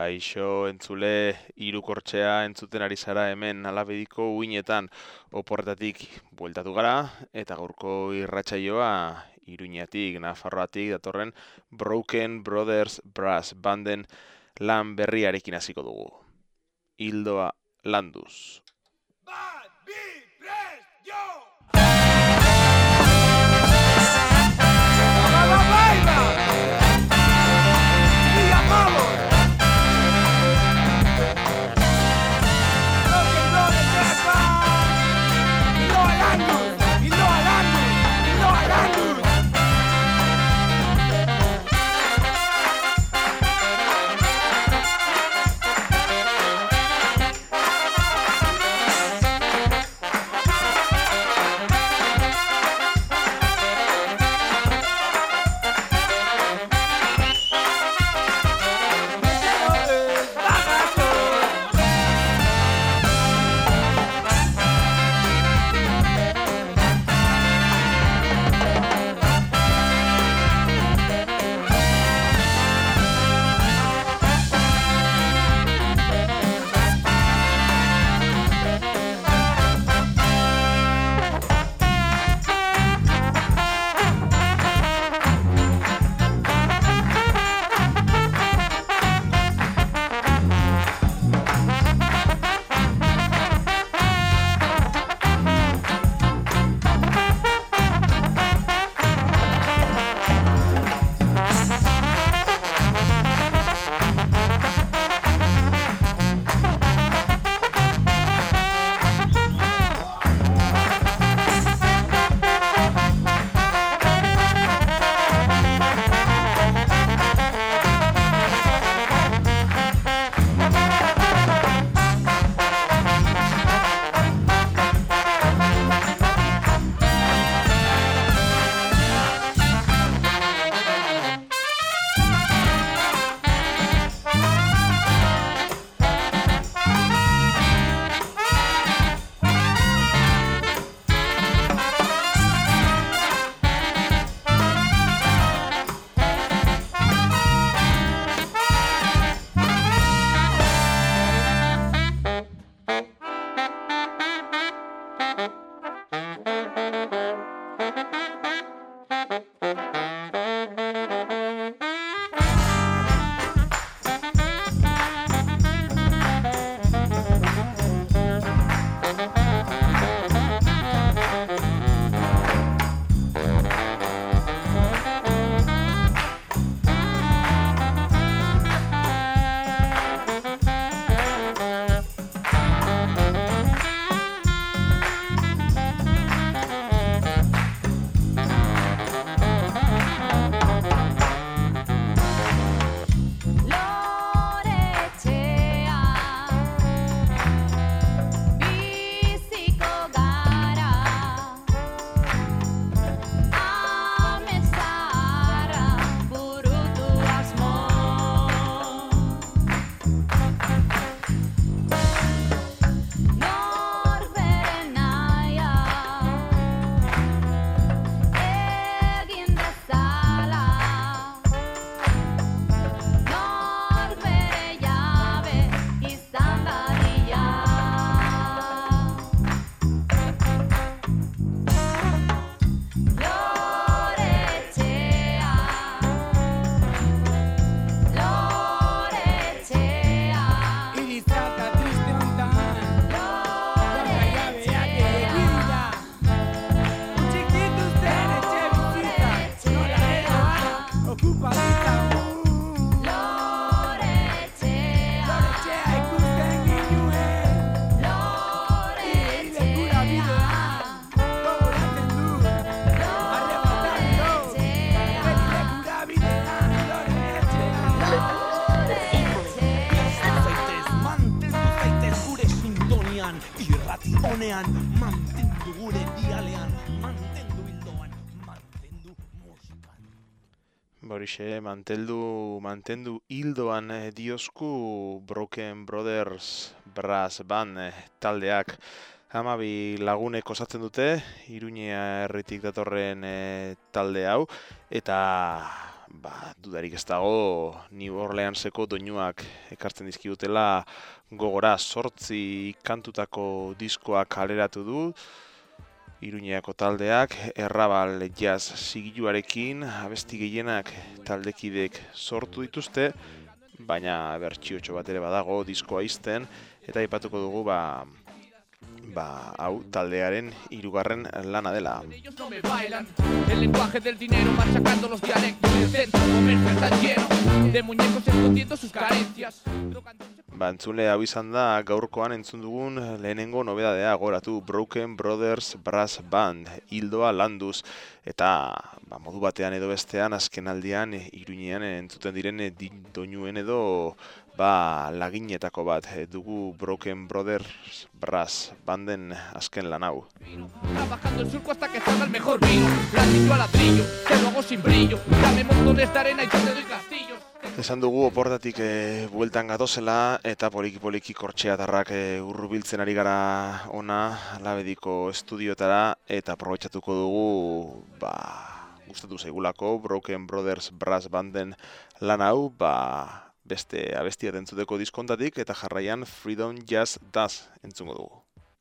Kaixo entzule hirukortzea entzuten ari zara hemen Alabediko uinetan oporretatik bueltatu gara eta gaurko irratsaioa Iruñatik, Nafarroatik datorren Broken Brothers Brass Banden lan berriarekin hasiko dugu. Hildoa landuz. Horixe, mantendu hildoan diosku Broken Brothers Brass Band taldeak 12 lagunek osatzen dute, Iruña herritik datorren talde hau, eta dudarik ez dago New Orleanseko doinuak ekartzen dizkigutela gogora. 8 kantutako diskoak kaleratu du Iruñeako taldeak, Errabal jazz zigiluarekin, abesti gehienak taldekidek sortu dituzte, baina bertsiotxo bat ere badago diskoa izten, eta aipatuko dugu hau taldearen 3. lana dela. El lenguaje del dinero machacando los dialectos del centro comercio está lleno de muñecos escondiendo sus carencias. Entzule hau izan da gaurkoan entzun dugun lehenengo nobedadea, gogoratu Broken Brothers Brass Band, ildoa landuz, eta modu batean edo bestean azken aldian Iruñean entzuten diren doinuen edo laginetako bat dugu Broken Brothers Brass Banden azken lan hau. Trabajando el surco hasta que salga el mejor vino, ladrillo a ladrillo, te lo hago sin brillo, dame montones de arena y yo te doy castillos. Esan dugu oportatik bueltan gatozela eta poliki kortxeatarrak hurbiltzen ari gara ona Labediko estudioetara eta aprobetxatuko dugu gustatu zaigulako Broken Brothers Brass Banden lan hau beste abestia entzuteko diskontatik eta jarraian Freedom Jazz Daz entzungo dugu.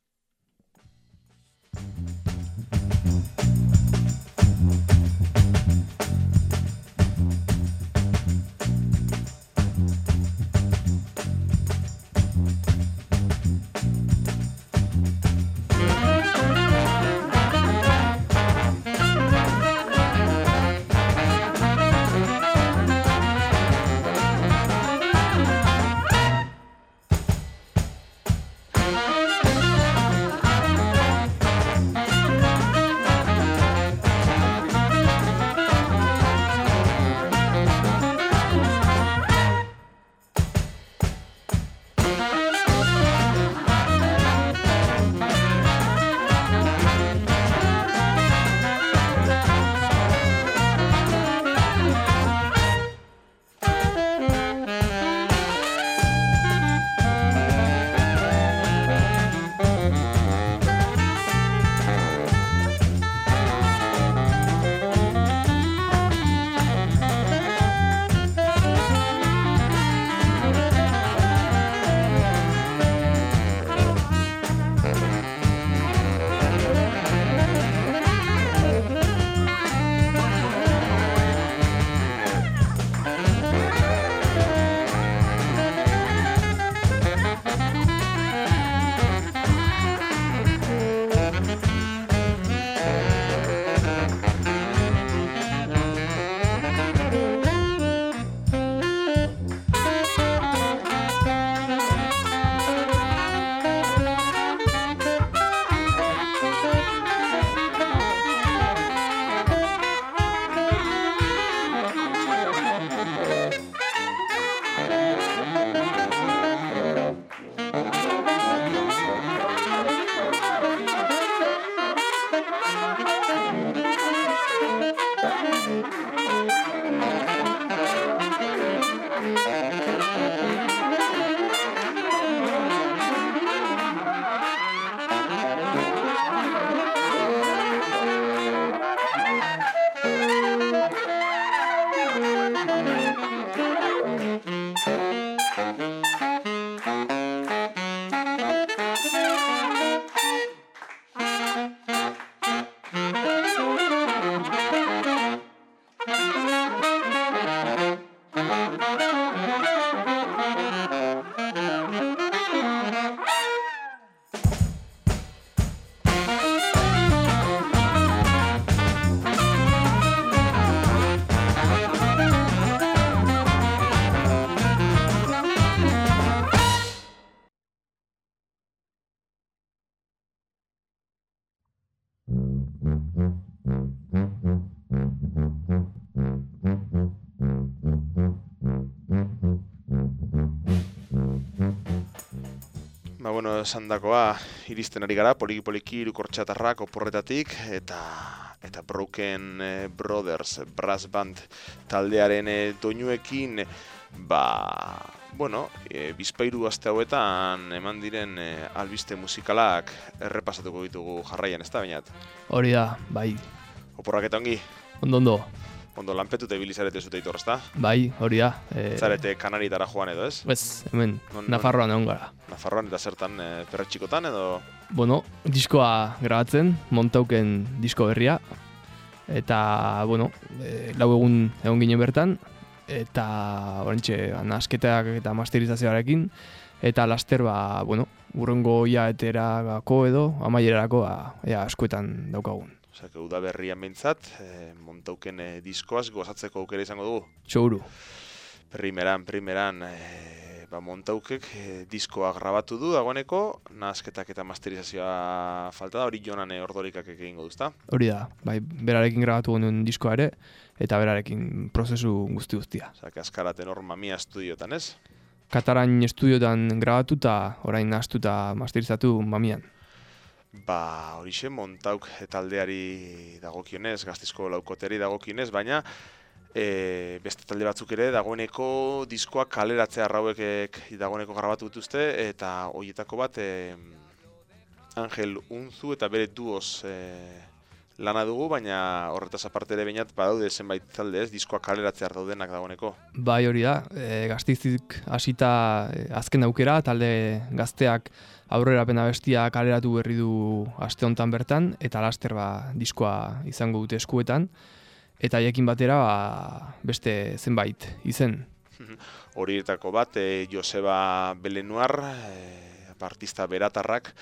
Esandakoa iristen ari gara, poliki Hirukortxatarrak oporretatik eta Broken Brothers Brass Band taldearen doinuekin bizpahiru aste hauetan eman diren albiste musikalak errepasatuko ditugu jarraian, ez da bainat? Hori da, bai. Oporrak eta ongi? Ondo. Ondo, lanpetuta ibili zarete zute itor, ezta? Bai, hori da. Zarete Kanarietara joan edo, ez? Ez, hemen, Non- Nafarroan egon gara. Nafarroan eta zertan perretxikotan edo... Bueno, diskoa grabatzen, Montauken disko berria. Eta, bueno, 4 egun egon ginen bertan. Eta, orantxe, nasketak eta masterizazioarekin. Eta laster, bueno, urrengo hilabeterako edo, amaierarako, ea eskuetan daukagun. Osea, udaberrian behintzat, Montauken diskoaz gozatzeko aukera izango dugu. Seguru. Primeran, Montaukek diskoa grabatu du dagoeneko, nahasketak eta masterizazioa falta da, hori Jonan Ordorikak egingo duzta. Hori da, bai, berarekin grabatu genuen diskoa ere, eta berarekin prozesu guztia. Osea, Azkara Tenor Mamia estudiotan, ez? Kataran estudiotan grabatu eta orain nahastu eta masterizatu Mamian. Horixe Montauk taldeari dagokionez, Gaztizko laukoteari dagokionez, baina beste talde batzuk ere dagoeneko diskoak kaleratzea arrauek dagoeneko grabatu dituzte, eta horietako bat Angel Unzu eta bere duoz lana dugu, baina horretaz aparte ere bainat badaude zenbait talde, ez, diskoak kaleratzea daudenak dagoeneko. Bai, hori da, Gaztizik hasita azken aukera, talde gazteak aurrerapena bestia kaleratu berri du aste honetan bertan, eta laster diskoa izango dute eskuetan, eta haiekin batera beste zenbait izen. Horietako bat, Joseba Belenuar, artista beratarrak,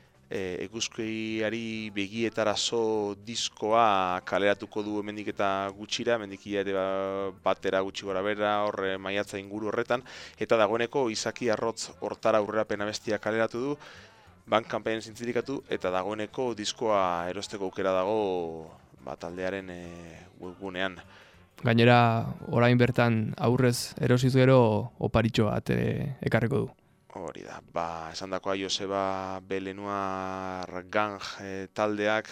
eguzkiari begietarazo diskoa kaleratuko du hemendik eta gutxira, hemendik ere batera gutxi gora bera, horre maiatza inguru horretan, eta dagoeneko Izaki Arrotz hortara aurrerapena bestia kaleratu du, Bandcampen zintzilikatu, eta dagoeneko diskoa erosteko aukera dago taldearen webgunean. Gainera, orain bertan aurrez erosiz gero oparitxo bat ekarriko du. Hori da, esandakoa Joseba Belenuar Gang taldeak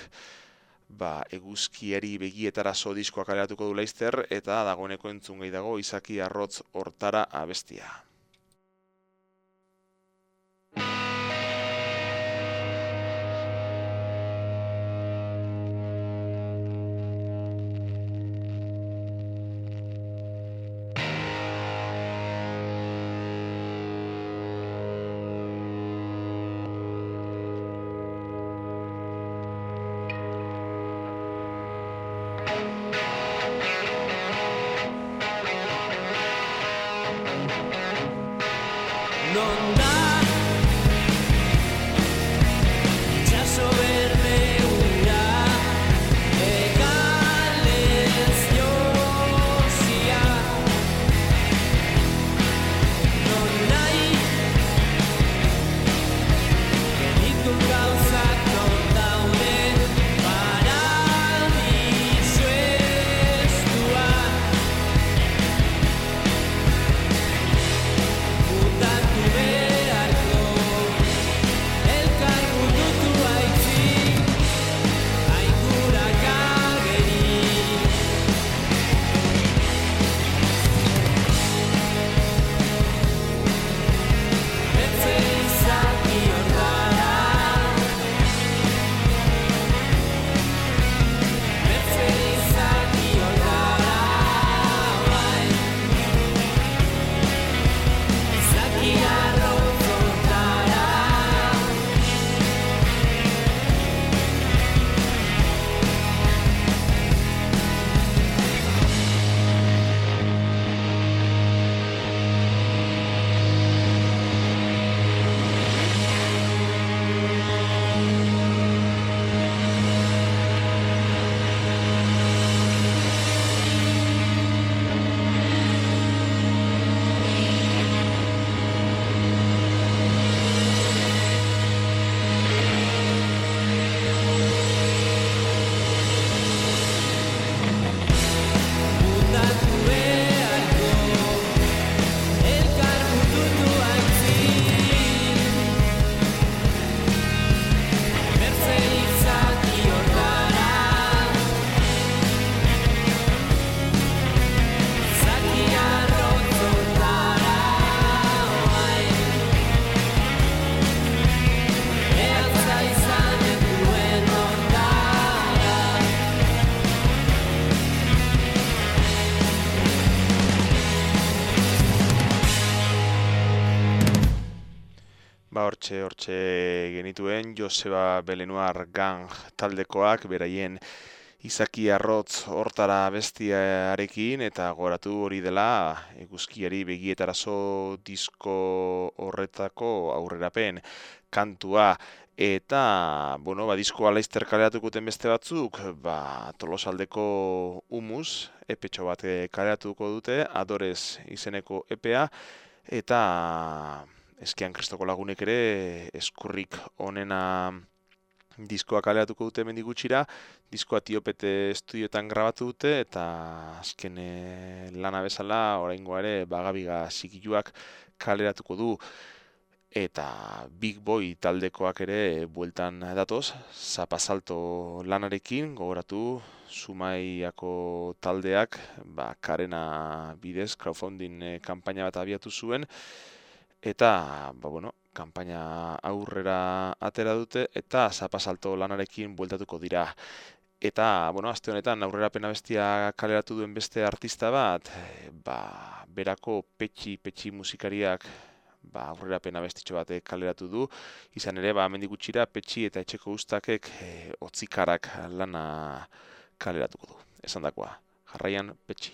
eguzkiari begietarazo diskoa kaleratuko du laizter, eta dagoeneko entzun gehi dago Izaki Arrotz hortara abestia. hortxe genituen Joseba Belenuar Gang taldekoak, beraien Izaki Arrotz hortara bestiarekin, eta goratu hori dela eguzkiari begietarazo disko horretako aurrerapen kantua. Eta, diskoa laizter kaleratukoten beste batzuk, Tolosaldeko Humus, epetxo bat kaleratuko dute, Adorez izeneko epea, eta Eskian Kristoko lagunek ere eskurrik onena diskoa kaleratuko dute hemendik gutxira, diskoa Tiopete estudioetan grabatu dute, eta azken lana bezala, oraingoa ere, Bagabiga zikiluak kaleratuko du. Eta Big Boy taldekoak ere bueltan datoz, Zapasalto lanarekin, gogoratu, Zumaiako taldeak, Karena bidez, crowdfunding kanpaina bat abiatu zuen, eta, kanpaina aurrera atera dute, eta Zapasalto lanarekin bueltatuko dira. Eta, aste honetan, aurrerapena bestia kaleratu duen beste artista bat, berako petxi musikariak, aurrerapena bestitxo bat kaleratu du, izan ere, hemendik gutxira, petxi eta etxeko ustakek otzikarak lana kaleratuko du. Esandakoa, jarraian petxi.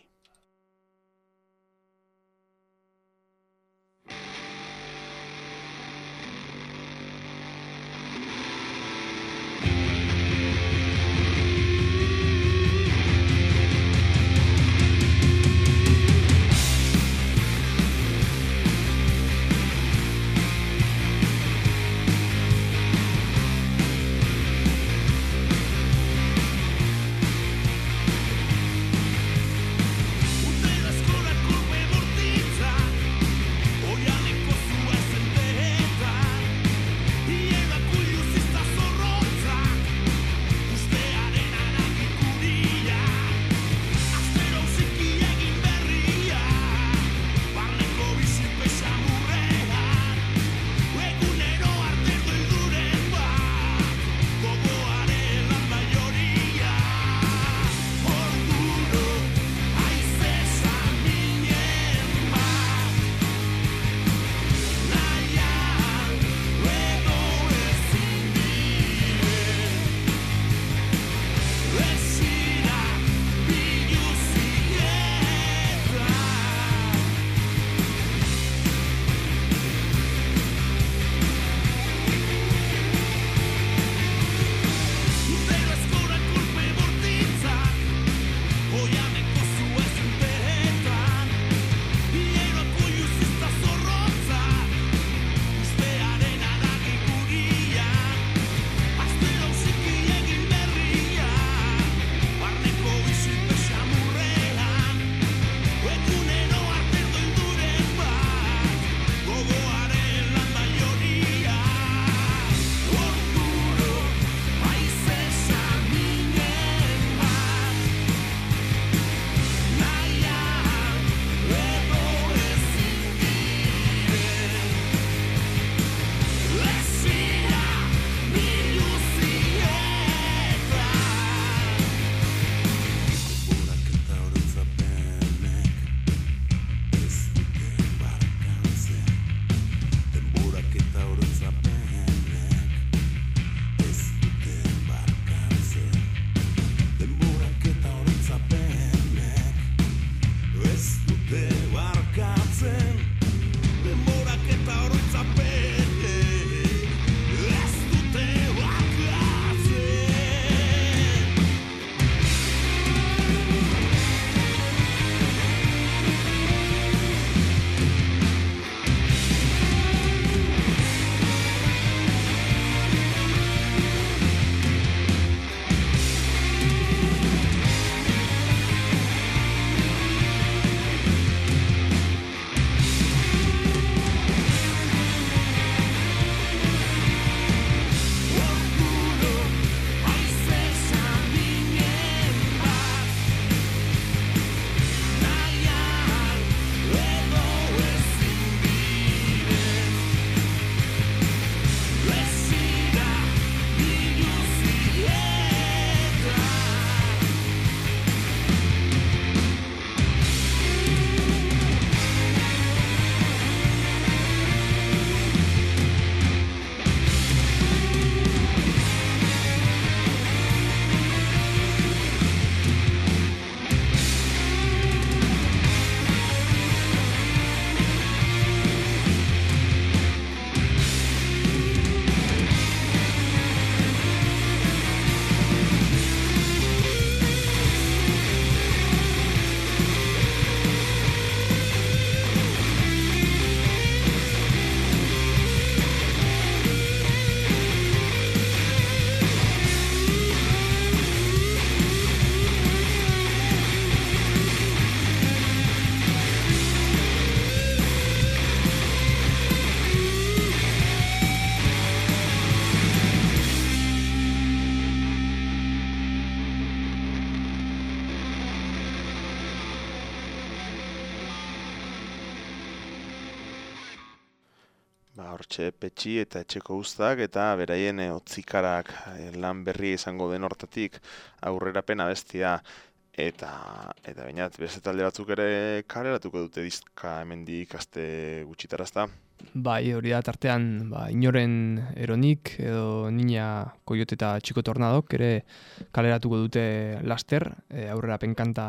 hortxe petxi eta etxeko uztak eta beraien otzikarak lan berria izango den hortatik aurrerapen abestia. Eta bainat, beste talde batzuk ere kaleratuko dute diska hemendik aste gutxitarazta. Bai, hori da tartean inoren eronik edo Nina Koiote eta Txiko Tornadok ere kaleratuko dute laster, aurrerapen kanta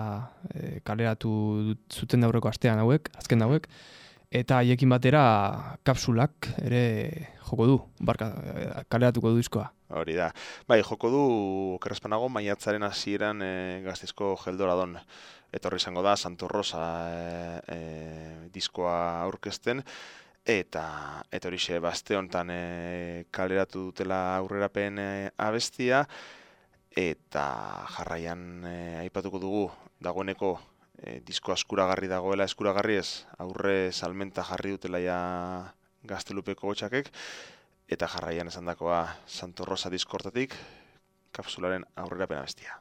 kaleratu zuten aurreko astean azken hauek, eta haiekin batera kapsulak ere joko du, kaleratuko du diskoa. Hori da. Bai, joko du, okerrezpanago, maiatzaren hasieran Gasteizko Geldoradon etorri izango da, Santo Rosa diskoa aurkezten, eta horixe aste honetan kaleratu dutela aurrerapen abestia, eta jarraian aipatuko dugu dagoeneko disko eskuragarri dagoela, eskuragarri ez, aurre salmenta jarri dutela ja Gaztelupeko gotxakek, eta jarraian esandakoa Santo Rosa diskortatik, kapsularen aurrerapen abestia.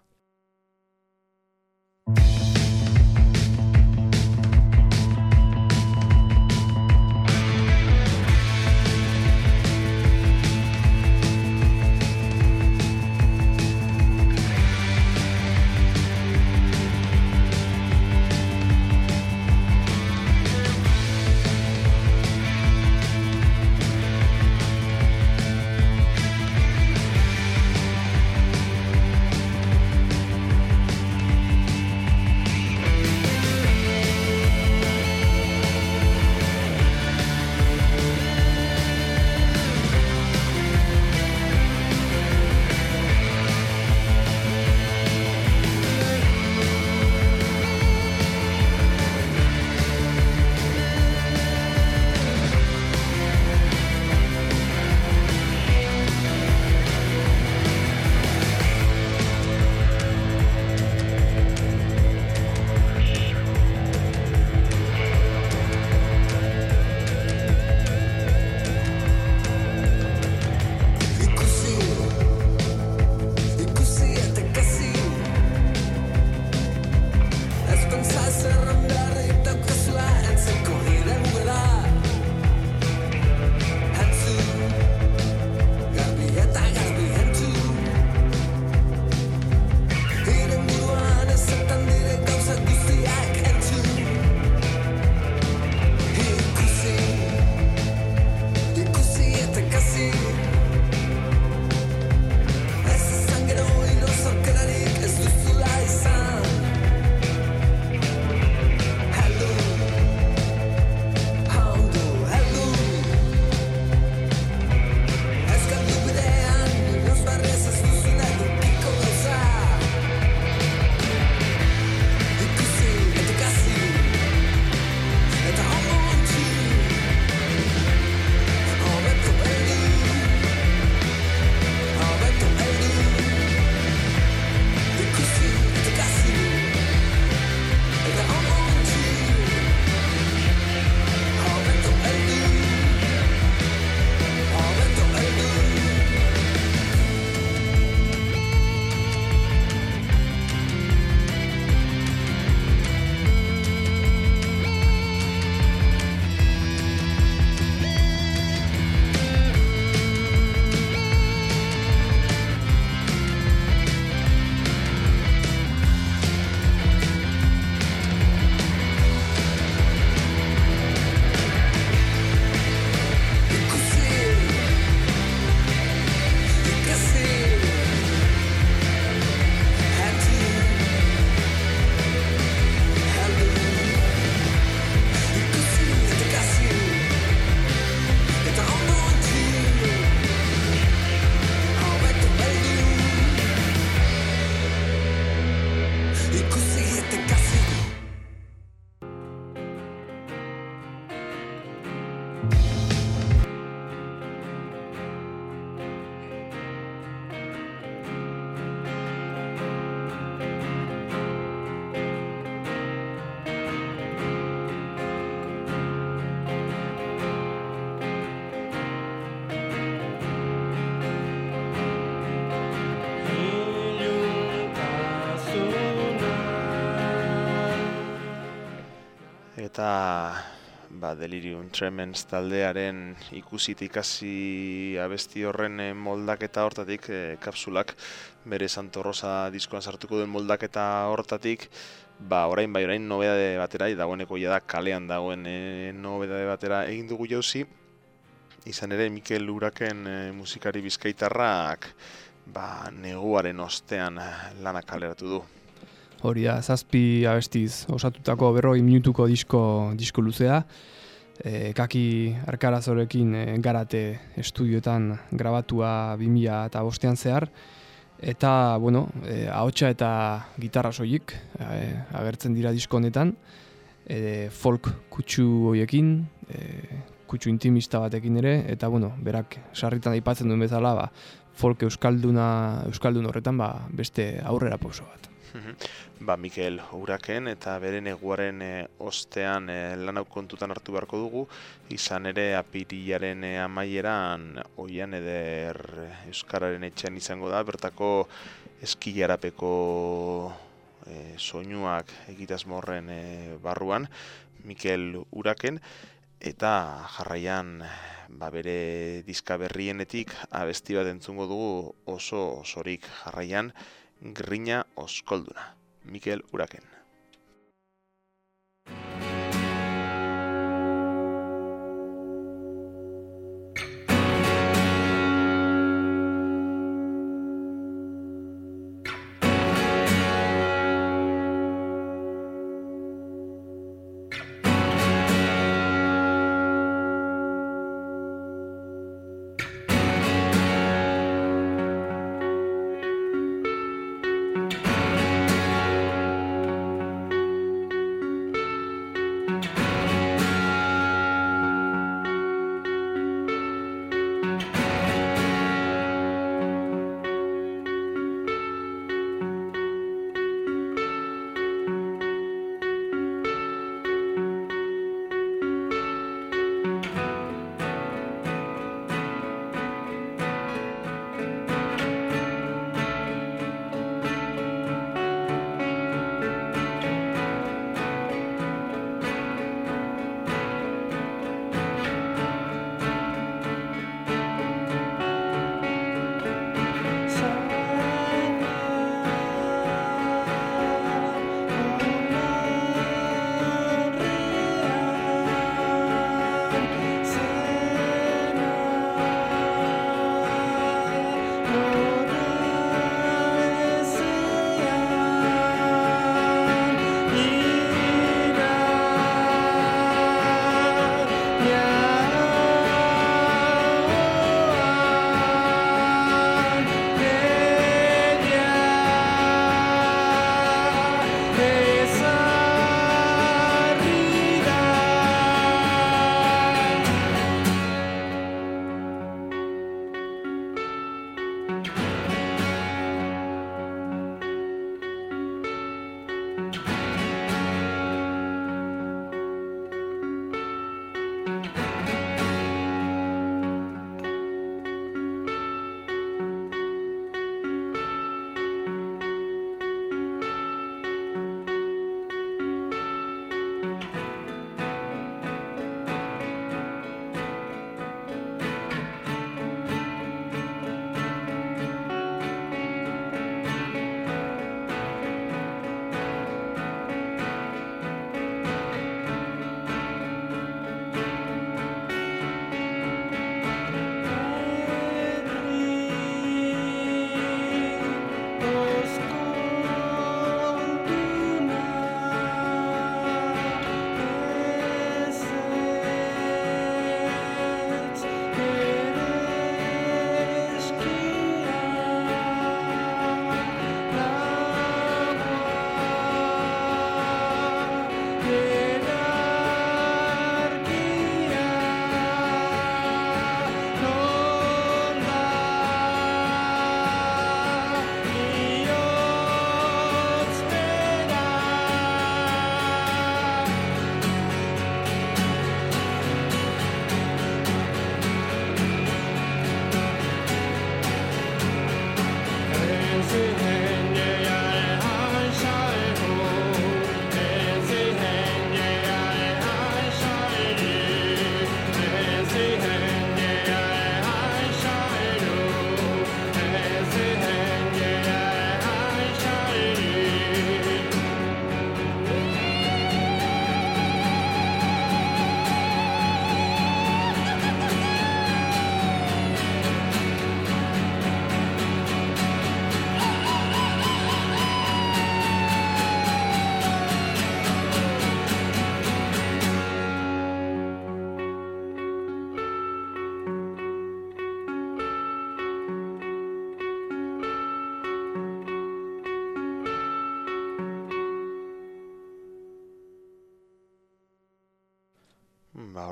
Eta Delirium Tremens taldearen ikusit ikasi abesti horren moldaketa hortatik, kapsulak bere Santo Rosa diskoan sartuko duen moldaketa hortatik, orain nobedade batera, dagoeneko ja da kalean dagoen nobedade batera egin dugu jauzi. Izan ere, Mikel Uraken musikari bizkaitarrak neguaren ostean lanak kaleratu du. Hori da, 7 abestiz osatutako 40 minutuko disko luzea. Kaki Arkarazorekin Garate estudioetan grabatua 2005an zehar. Eta, ahotsa eta gitarra soilik agertzen dira disko honetan. Folk kutsu horiekin, kutsu intimista batekin ere, eta berak sarritan aipatzen duen bezala, folk euskaldun horretan beste aurrera pauso bat. Mikel Uraken eta bere neguaren ostean lan hau kontutan hartu beharko dugu, izan ere apirilaren amaieran Oian Eder Euskararen etxean izango da, bertako eskilarapeko soinuak egitasmo horren barruan Mikel Uraken, eta jarraian bere diska berrienetik abesti bat entzungo dugu oso osorik, jarraian Grina Oskolduna, Mikel Uraken.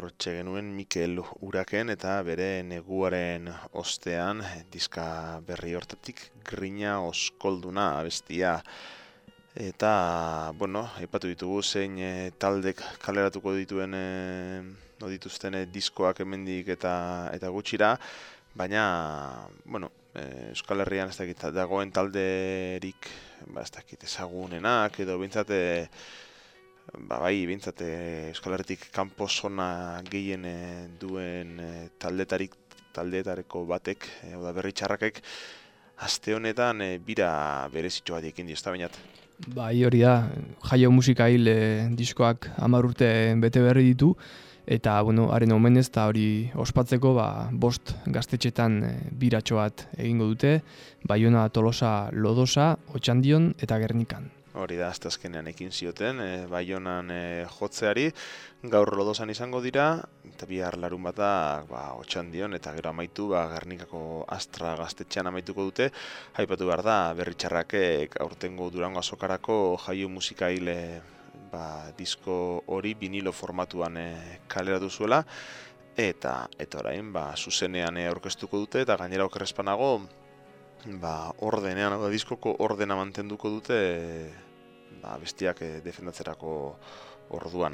hortxe genuen Mikel Uraken eta bere Neguaren ostean diska berri hortatik Grina Oskolduna abestia. Eta, bueno, aipatu ditugu zein taldek kaleratuko dituen dituzten diskoak hemendik eta gutxira, baina, bueno, Euskal Herrian ez dakit dagoen talderik, ez dakit ezagunenak edo bintzat Euskal Herritik kanpo zona gehien duen taldeetareko batek, Berri Txarrakek, aste honetan bira berezitxo bat ekin diozta bainat. Bai, hori da, Jaio Musikail diskoak 10 urte bete berri ditu, eta, bueno, haren omenez eta hori ospatzeko, 5 gaztetxetan biratxo bat egingo dute, Baiona, Tolosa, Lodosa, Otxandion eta Gernikan. Hori da, azkenean ekin zioten, Baionan jotzeari, gaur Lodosan izango dira, eta bihar larun bata Otxandion, eta gero amaitu, Gernikako Astra gaztetxean amaituko dute, aipatu behar da, Berri Txarrakek aurtengo Durango Azokarako Jaio Musikail disko hori vinilo formatuan kaleratu zuela, eta orain, zuzenean aurkeztuko dute, eta gainera okerrezpanago, ordenean, diskoko ordena mantenduko dute bestiak defendatzerako orduan.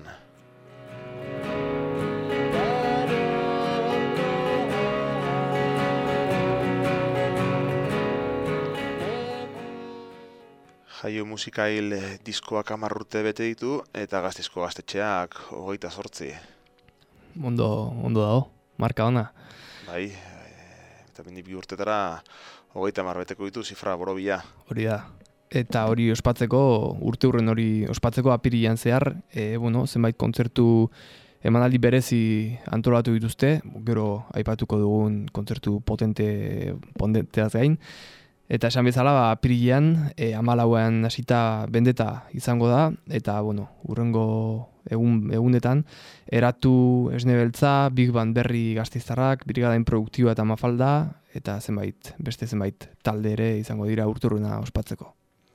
Jaio Musikail diskoak 10 urte bete ditu eta Gasteizko gaztetxeak 28. Ondo dago, marka ona. Bai, eta bendik 2 urtetara 30 beteko ditu zifra borobila. Hori da. Eta hori ospatzeko, urte hurren hori ospatzeko apirilean zehar, zenbait kontzertu emanaldi berezi antolatu dituzte, gero aipatuko dugun kontzertu potenteaz gain. Eta esan bezala, apirilean, 14an hasita bendeta izango da, eta, hurrengo egunetan, Eratu Esne Beltza, Big Band Berri Gasteiztarrak, Brigada Improduktiba eta Mafalda, eta beste zenbait talde ere izango dira urturruna ospatzeko.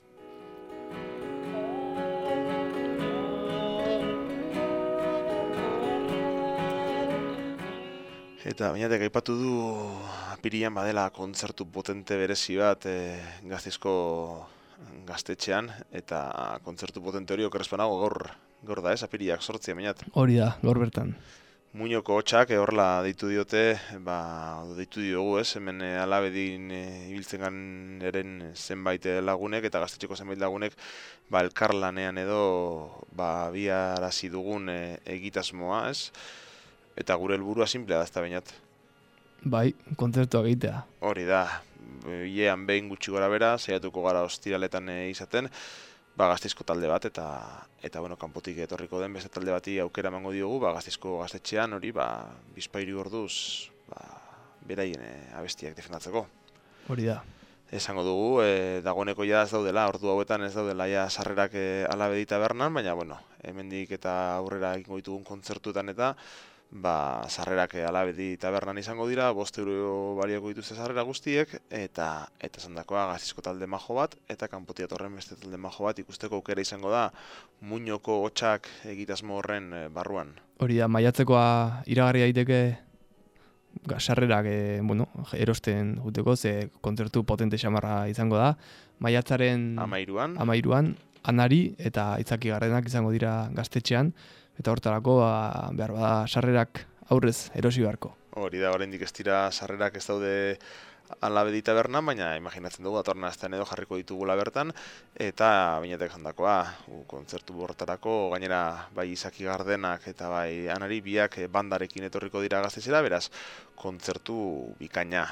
Eta bainatek aipatu du apirilean badela kontzertu potente berezi bat Gasteizko gaztetxean, eta kontzertu potente hori okerrezpanago gaur da apirileak 8 bainat. Hori da, gaur bertan. Muñoko hotxak horrela deitu diote, deitu diogu hemen Alabedin ibiltzen ganeren zenbait lagunek eta gaztetxeko zenbait lagunek elkarlanean edo biarazi dugun egitasmoa, eta gure helburua sinplea da ezta bainat. Bai, kontzertua egitea. Hori da, hilean behin gutxi gora bera, saiatuko gara ostiraletan izaten, Gasteizko talde bat eta kanpotik etorriko den beste talde bati aukera emango diogu, Gasteizko gaztetxean hori bizpahiru orduz beraien abestiak defendatzeko. Hori da. Esango dugu, dagoeneko ja ez daudela, ordu hauetan ez daudela ja sarrerak Alabedi tabernan, baina hemendik eta aurrera egingo ditugun kontzertuetan eta sarrerak Alabedi tabernan izango dira, 5 euro balioko dituzte sarrera guztiek, eta esandakoa Gasteizko talde majo bat, eta kanpotik datorren beste talde majo bat ikusteko aukera izango da Muñoko hotxak egitasmo horren barruan. Hori da, maiatzekoa iragarri daiteke sarrerak erosten guteko, ze kontzertu potente xamarra izango da. Maiatzaren 13an, Anari eta Itzaki Gardenak izango dira gaztetxean, eta hortarako behar bada sarrerak aurrez erosi beharko. Hori da, oraindik ez dira sarrerak ez daude Alabedi tabernan, baina imaginatzen dugu datorren astean edo jarriko ditugula bertan, eta bainatek zandakoa, kontzertu horretarako gainera bai Izaki Gardenak eta bai Anari biak bandarekin etorriko dira Gasteizera, beraz kontzertu bikaina.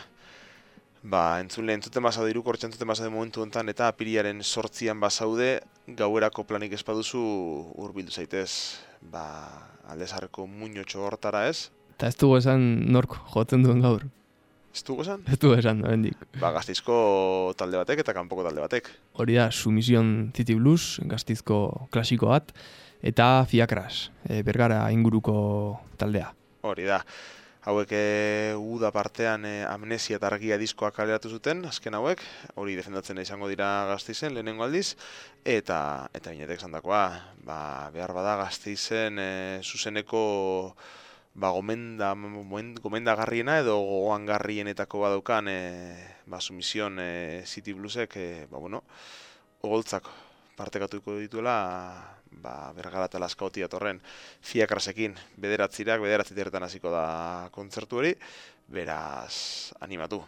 Entzuten bazaude, Irukortxe entzuten bazaude momentu honetan, eta apirilaren 8an bazaude, gauerako planik ez baduzu hurbildu zaitez, Aldezarreko Muñotxo hortara ez. Eta ez dugu esan nork jotzen duen gaur. Ez dugu esan? Ez dugu esan, oraindik. Gasteizko talde batek eta kanpoko talde batek. Hori da, Sumision City Blues, Gasteizko klasiko bat, eta Fiakras, Bergara inguruko taldea. Hori da. Hauek uda partean Amnesia eta Argia diskoak kaleratu zuten, azken hauek, hori defendatzen izango dira Gasteizen lehenengo aldiz, eta binetek zandakoa, behar bada Gasteizen zuzeneko gomendagarriena edo gogoangarrienetako badaukan Submission City Bluesek ogoltzak partekatuko dituela Bergara eta Lazkaoti datorren Fiakrasekin bederatzi terretan hasiko da kontzertu hori, beraz animatu.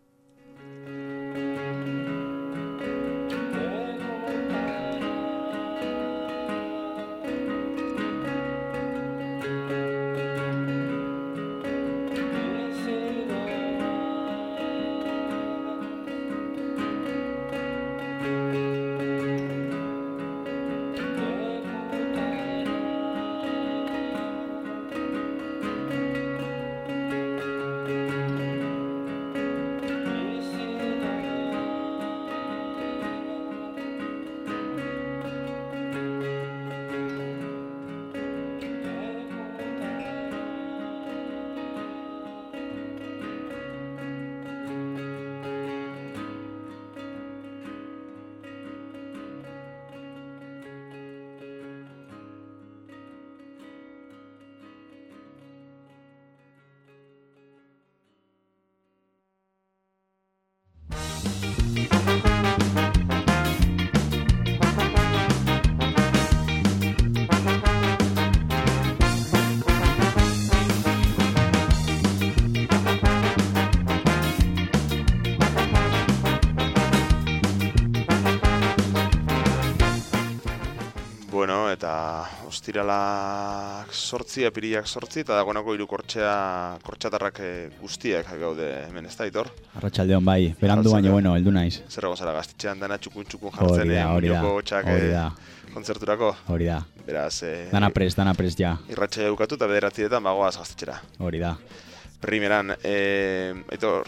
Eta ostiralak 8, apirilak 8, eta dagoeneko kortxatarrak guztiak gaude hemen, ez da, Aitor? Arratsaldeon bai, berandu baina heldu naiz. Zer egon zara gaztetxean dena txukun jartzen joko hotxak kontzerturako? Hori da. Beraz, dana prest ja. Irratsaioa bukatu eta 9 bagoaz gaztetxera. Hori da. Primeran, Aitor,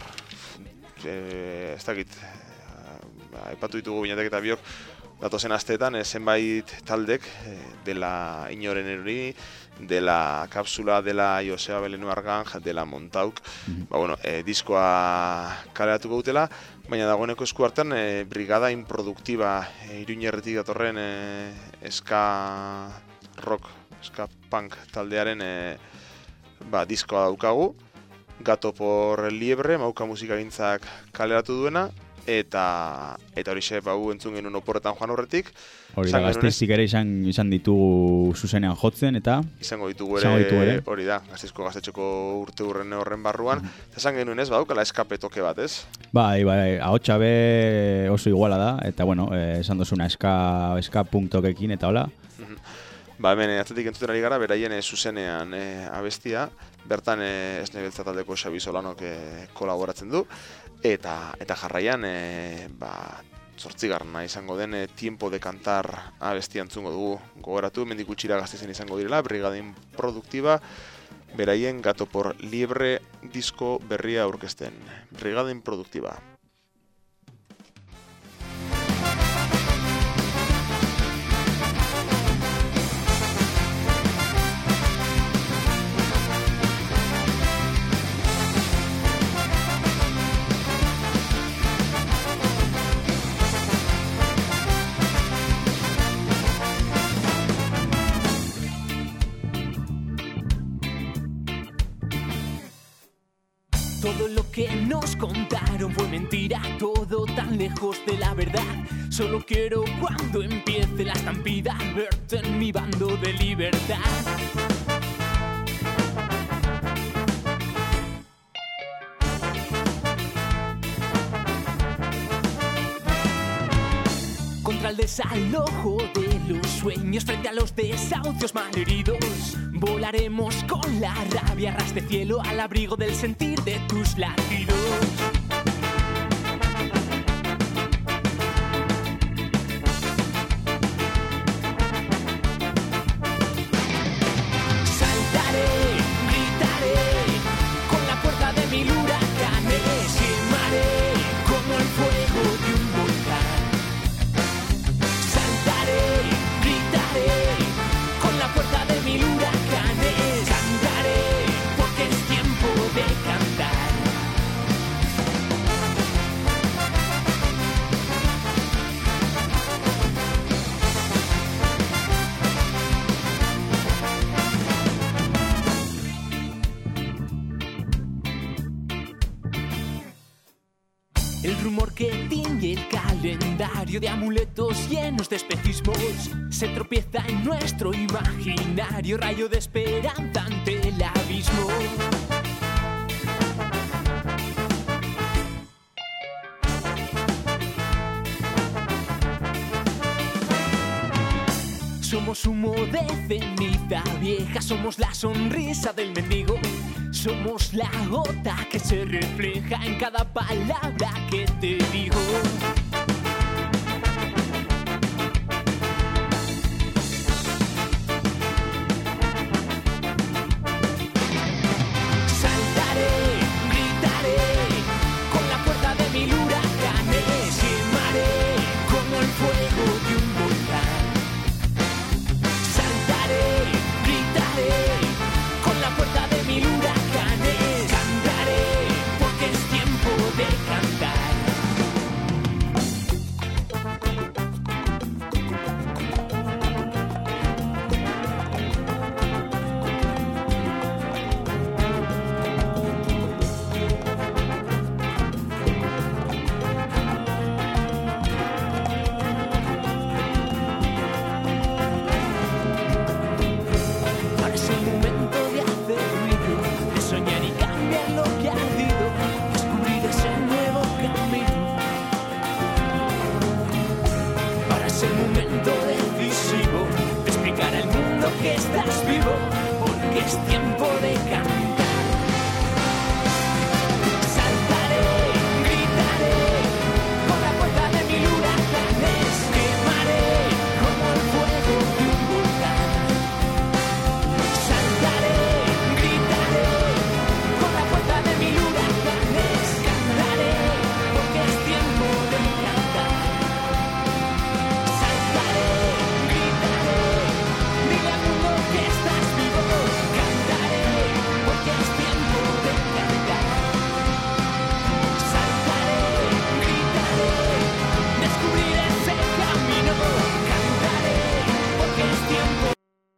ez dakit, aipatu ditugu Binatek eta biok, datozen asteetan zenbait taldek dela Inoren Erori, dela Kapsula, dela Joseba Belenu Arganj, dela Montauk, diskoa kaleratuko dutela, baina dagoeneko esku hartan Brigada Improduktiba Iruñerretik datorren ska rock, ska punk taldearen diskoa daukagu, Gato por Liebre, Mauka musikagintzak kaleratu duena, eta horixe entzun genuen oporretan joan horretik. Hori da, Gasteizik ere izan ditugu zuzenean jotzen, eta izango ditugu ere, hori da, Gasteizko gaztetxeko urte horren barruan. Eta esan genuen ez, badukala eskape toke bat, ez? Bai, ahotsa be oso iguala da, eta esan dozuna eska punktokekin eta hola. Hemen atzetik entzuten ari gara, beraien zuzenean abestia, bertan Esne Beltza taldeko Xabi Solanok kolaboratzen du, eta jarraian 8. izango den Tiempo de Cantar abestia entzungo dugu. Gogoratu, hemendik gutxira Gasteizen izango direla, Brigada Improduktiba, beraien Gato por Liebre disko berria aurkezten. Brigada Improduktiba. Todo lo que nos contaron fue mentira, todo tan lejos de la verdad. Solo quiero cuando empiece la estampida verte en mi bando de libertad. Contra el desalojo de los sueños, frente a los desahucios malheridos, volaremos con la rabia ras de cielo al abrigo del sentir de tus latidos. marketing y el calendario de amuletos llenos de especismos se tropieza en nuestro imaginario, rayo de esperanza ante el abismo. Somos humo de ceniza vieja, somos la sonrisa del mendigo, somos la gota que se refleja en cada palabra que te digo. Saltaré, gritaré, con la fuerza de mil huracanes, quemaré como el fuego de un volcán. Con la fuerza de mil huracanes cantaré, porque es tiempo de cantar. Estás vivo, porque es tiempo de cantar. Saltaré, gritaré, con la fuerza de mil huracanes, quemaré como el fuego de un volcán. Saltaré, gritaré, con la fuerza de mil huracanes, cantaré, porque es tiempo de cantar. Saltaré, gritaré, dile al mundo que estás vivo, cantaré, porque es tiempo de cantar. Saltaré, gritaré, descubrir ese camino, cantaré, porque es tiempo.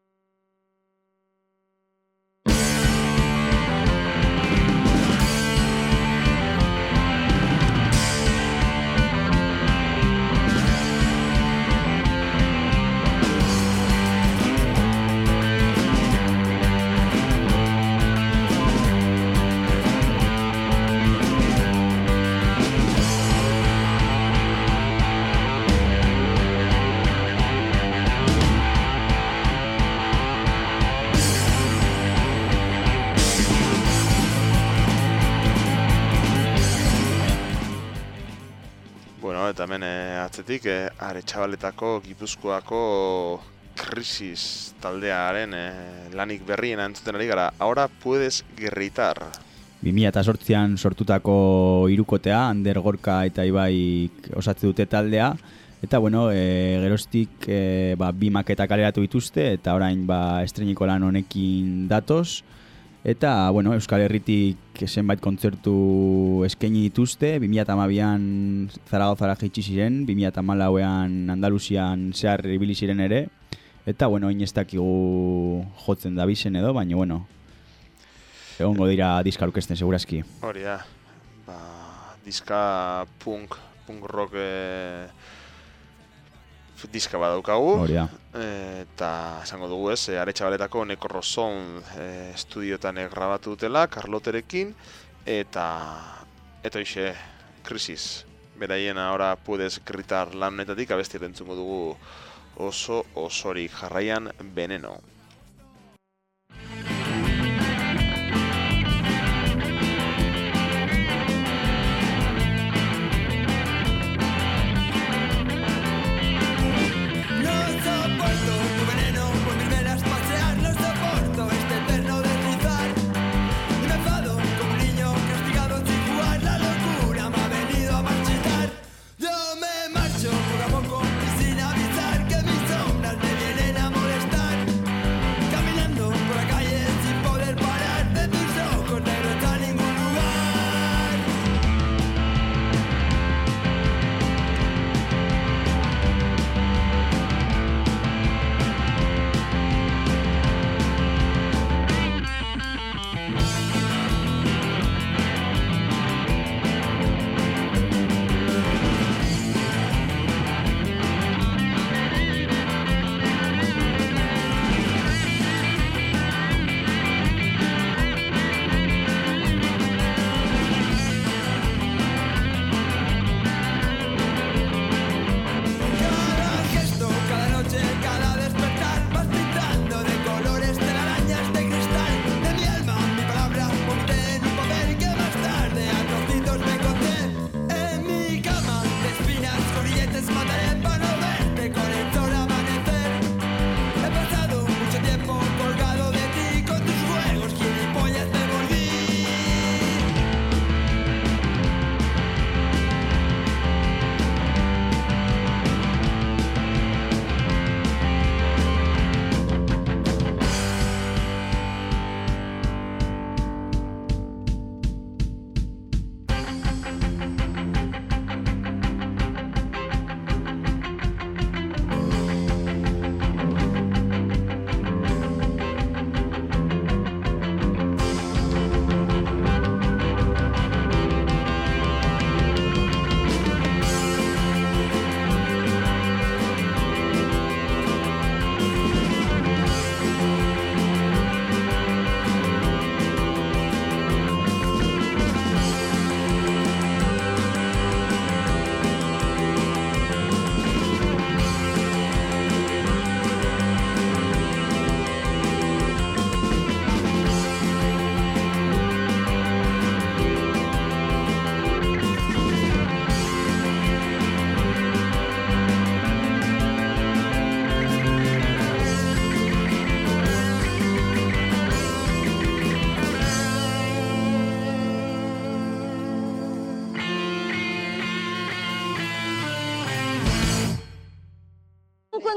Bueno, eta hemen atzetik, Aretxabaletako Gipuzkoako Krisis taldearen lanik berriena entzuten ari gara. Ahora puedes gritar. 2008an sortutako hirukotea, Ander, Gorka eta Ibai osatze dute taldea. Eta bueno, geroztik bi maketa kaleratu dituzte eta orain estreiniko lan honekin datoz. Eta bueno, Euskal Herritik zenbait kontzertu eskaini dituzte, 2012an Zaragozara jaitsi ziren, 2014an Andaluzian zehar ibili ziren ere. Eta bueno, orain ez dakigu jotzen dabizen edo, baina bueno, egongo dira diska aurkezten segurazki. Hori da. Diska punk rock diska badaukagu. Hori da. Eta esango dugu ez, Aretxabaletako Nekorro Sound estudiotan grabatu dutela, Karloterekin, eta hoxe, Krisis. Beraien ahora puedes gritar lanetatik abesti entzungo dugu oso osorik, jarraian Veneno. Poco a poco y sin avisar que mis sombras me vienen a molestar.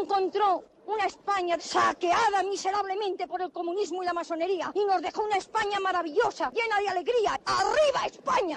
encontró una España saqueada miserablemente por el comunismo y la masonería y nos dejó una España maravillosa, llena de alegría. ¡Arriba España!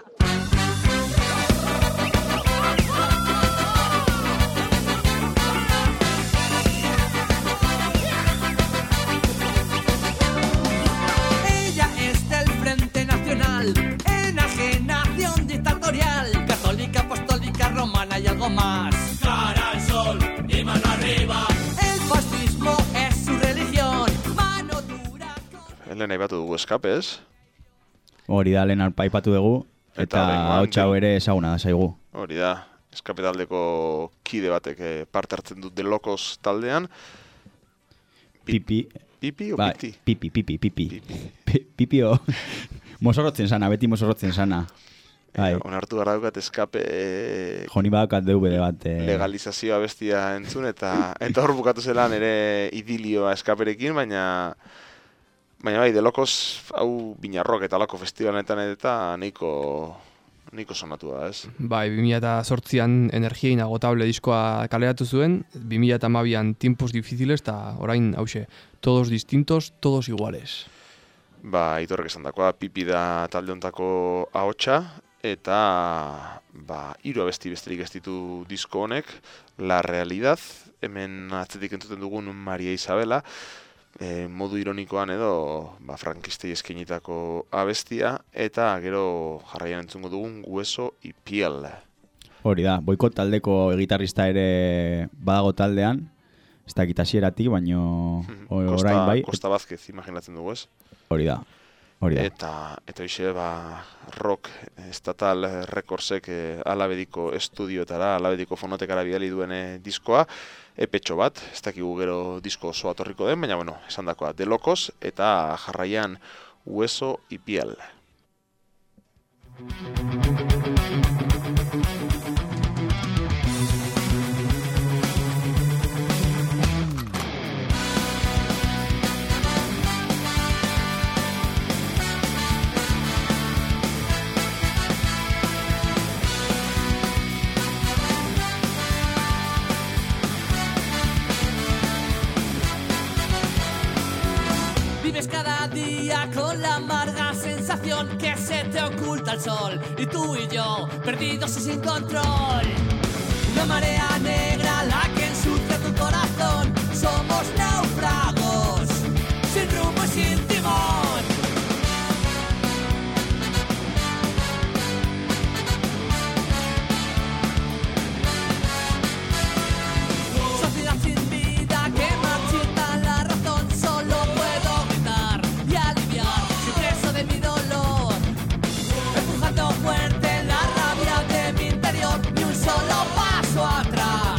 Ella es del Frente Nacional, enajenación dictatorial, católica, apostólica, romana y algo más. Cara al sol y mano arriba. El fascismo es su religión, mano dura. Lehen aipatu dugu eskape, ez? Hori da, lehen aipatu dugu, eta hau txau ere ezaguna da zaigu. Hori da, eskape taldeko kide batek parte hartzen dut de Locos taldean. Pipi. Pipi o Bai, piti? Pipi. Pipi o... Mozorrotzen sana, beti mozorrotzen sana. Bai. Onartu gara dukat eskape... Joni badakat DVD bat. Legalizazioa bestia entzun, eta hor bukatu zela nire idilioa eskaperekin, baina bai, de Locos hau Binarrok eta lako festivaletan eta nahiko sonatu da, ez? Bai, 2008an Energia Inagotable diskoa kaleratu zuen, 2012an Tiempos Difíciles, eta orain, hause, Todos Distintos, Todos Iguales. Ba, Aitorrek esan dakoa, Pipi da talde hontako ahotsa, eta hiru abesti besterik ez ditu disko honek, La Realidad, hemen atzetik entzuten dugun Maria Isabela, modu ironikoan edo frankistei eskainitako abestia, eta gero jarraian entzungo dugun Hueso y Piel. Hori da, boikot taldeko gitarrista ere badago taldean, ez dakit hasieratik, baino orain bai. Costa Vázquez, imaginatzen dugu, ez? Hori da. Eta hoxe, Rock Estatal Recordsek Alabediko estudioetara, Alabediko fonotekara bidali duen diskoa, epetxo bat, ez dakigu gero disko osoa torriko den, baina bueno, esan dakoa, De Locos, eta jarraian Hueso y Piel. Vives cada día con la amarga sensación que se te oculta el sol y tú y yo perdidos y sin control. Una marea negra la que ensucia tu corazón. Somos náufragos sin rumbo y sin timón. Sociedad sin vida que marchita la razón. Solo puedo gritar y aliviar, soy preso de mi dolor, empujando fuerte la rabia de mi interior, ni un solo paso atrás.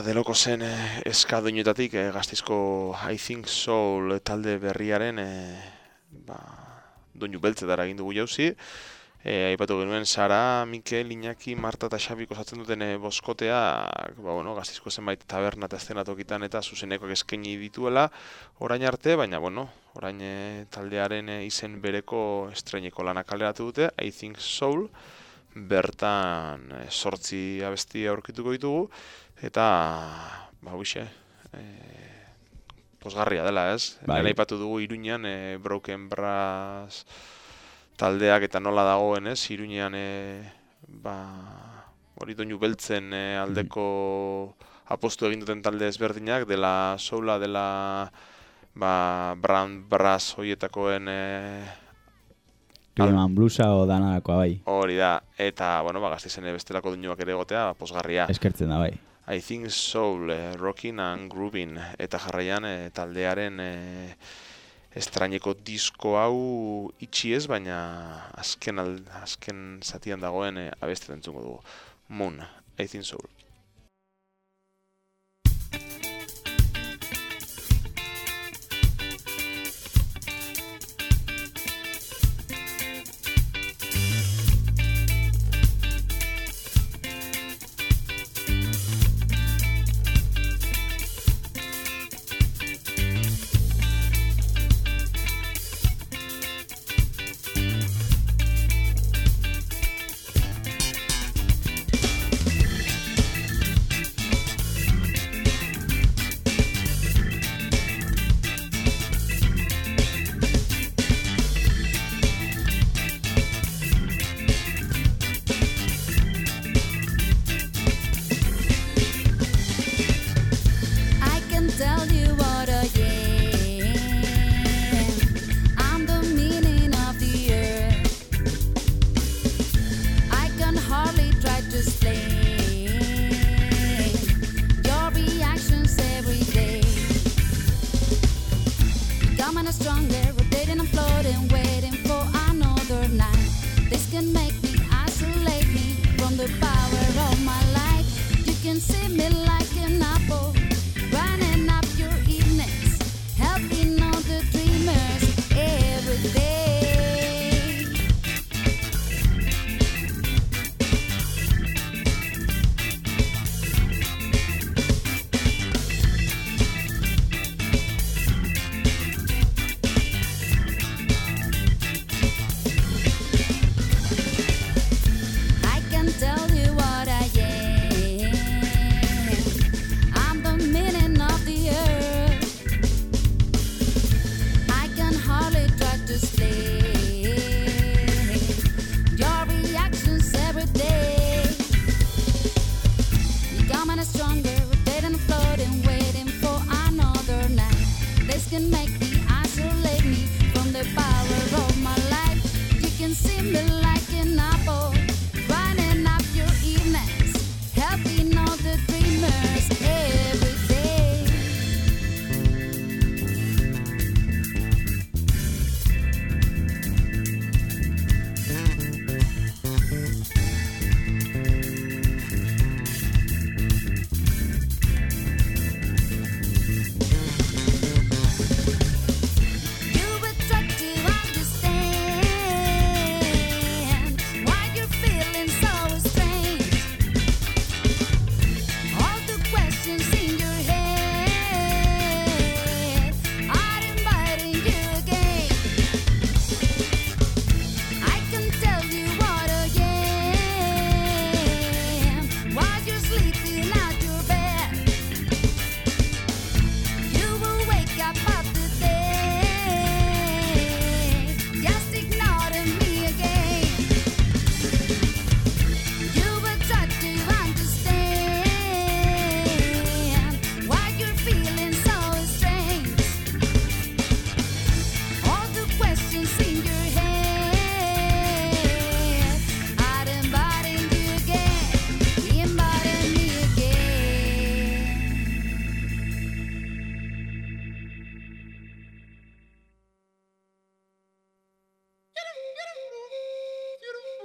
deloko zen eska doinuetatik, Gasteizko I Think Soul talde berriaren doinu beltzetara egin dugu jauzi. Aipatu genuen Sara, Mikel, Iñaki, Marta eta Xabik osatzen duten boskotea, Gasteizko zenbait taberna eta eszenatokitan eta zuzenekoak eskaini dituela orain arte, baina orain taldearen izen bereko estreineko lanak kaleratu dute, I Think Soul, bertan 8 abesti aurkituko ditugu, eta pozgarria dela, ez? Bai. Aipatu dugu Iruñean Broken Brass taldeak eta nola dagoen, ez? Iruñean hori doinu beltzen aldeko apostu egin duten talde ezberdinak, dela soula, dela Brown Brass horietakoen Rhythm and Bluesa o danarakoa bai. Hori da, eta Gasteizen bestelako doinuak ere egotea pozgarria. Eskertzen da bai. I Think Soul, Rockin' and Groovin', eta jarraian taldearen estraineko disko hau itxi ez, baina azken zatian dagoen abesti entzungo dugu. Moon, I Think Soul.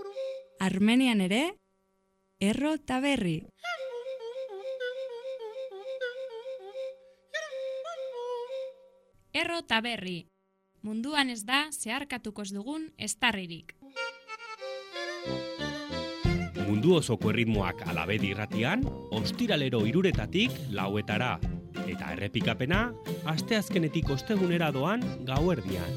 Armenian ere, erro eta berri. Erro eta berri. Munduan ez da zeharkatuko ez dugun estarririk. Mundu osoko erritmoak Alabedi irratian, ostiralero 3:00 lauetara. Eta errepikapena, asteazkenetik ostegunera doan gauerdian.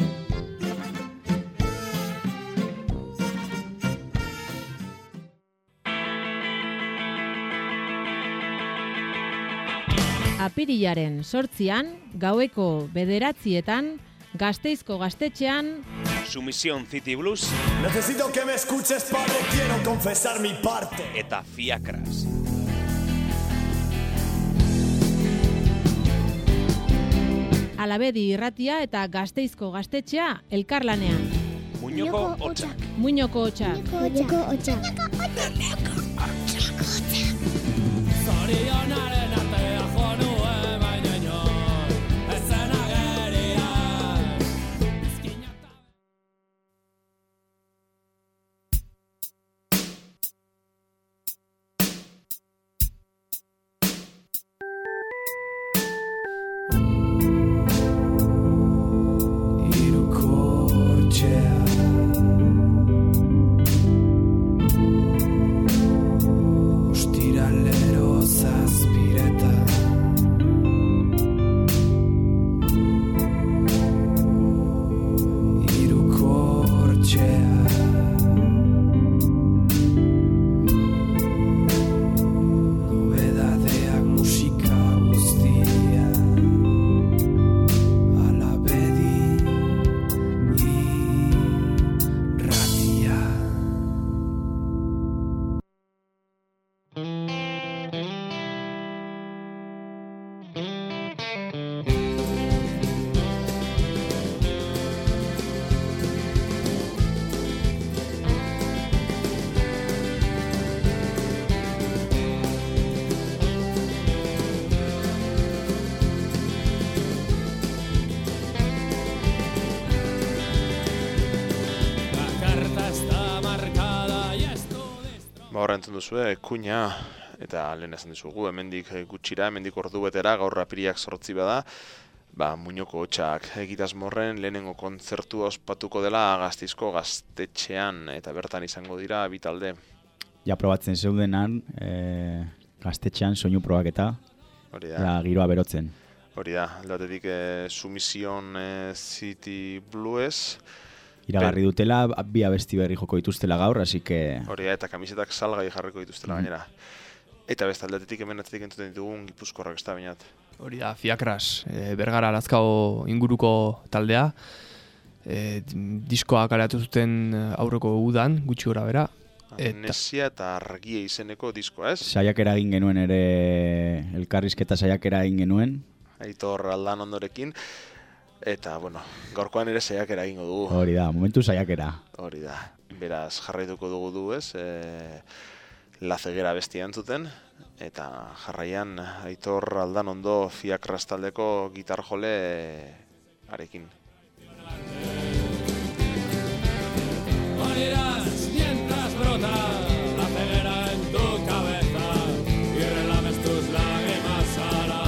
Apirilaren 8an, gaueko 9:00, Gasteizko gaztetxean Sumisión City Blues. Necesito que me escuches, padre, quiero confesar mi parte. Eta Fiakras. Alabedi irratia eta Gasteizko gaztetxea elkarlanean. Muñoko hotxak. Muñoko hotxak. Muñoko hotxak. Zorionaren artea jonue baina inor, ezen ageria. Horra entzun duzue, kuina, eta lehen esan dizugu, hemendik gutxira, hemendik ordu betera, gaur apiriak 8 bada, Muñoko hotxak egitasmorren lehenengo kontzertua ospatuko dela Gasteizko gaztetxean, eta bertan izango dira bi talde. Ja probatzen zeudenan, gaztetxean soinu probaketa, ja giroa berotzen. Hori da, aldatetik Sumisión City Blues, iragarri dutela, bi abesti berri joko dituztela gaur, así que... Hori da, eta kamisetak salgai jarriko dituztela gainera. Eta beste aldatetik hemen atzetik entzuten ditugun Gipuzkoarrak ez da bainat. Hori da, Fiakras, Bergara Lazkao inguruko taldea. Diskoa kaleratu zuten aurreko udan, gutxi gora bera. Amnesia eta Argia izeneko diskoa, ez? Saiakera egin genuen ere, elkarrizketa saiakera egin genuen. Aitor Aldanondorekin. Eta, bueno, gaurkoan ere saiakera egingo dugu. Hori da, momentu saiakera. Hori da, beraz jarraituko dugu ez, La Ceguera bestia entzuten, eta jarraian Aitor Aldanondo Fiakras taldeko gitar jole arekin. Morirás mientras brota la ceguera en tu cabeza y relames tus lágrimas saladas.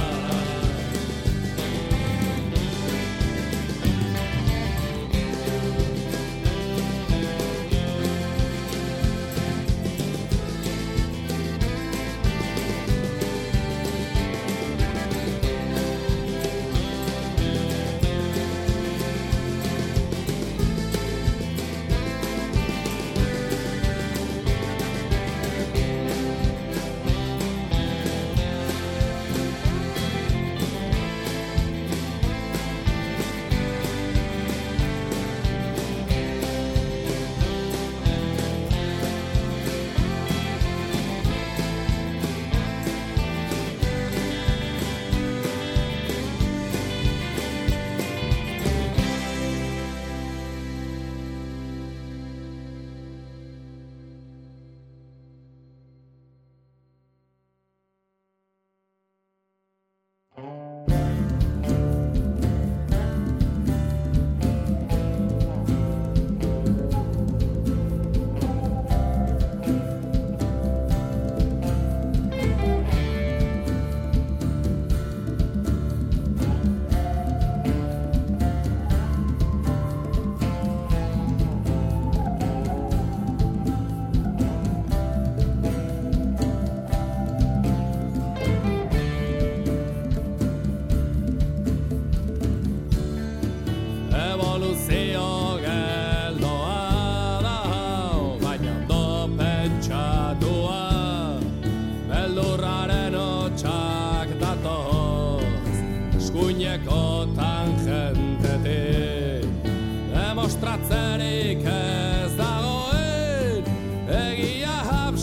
eskuineko tangentetik demostratzerik ez dagoen egia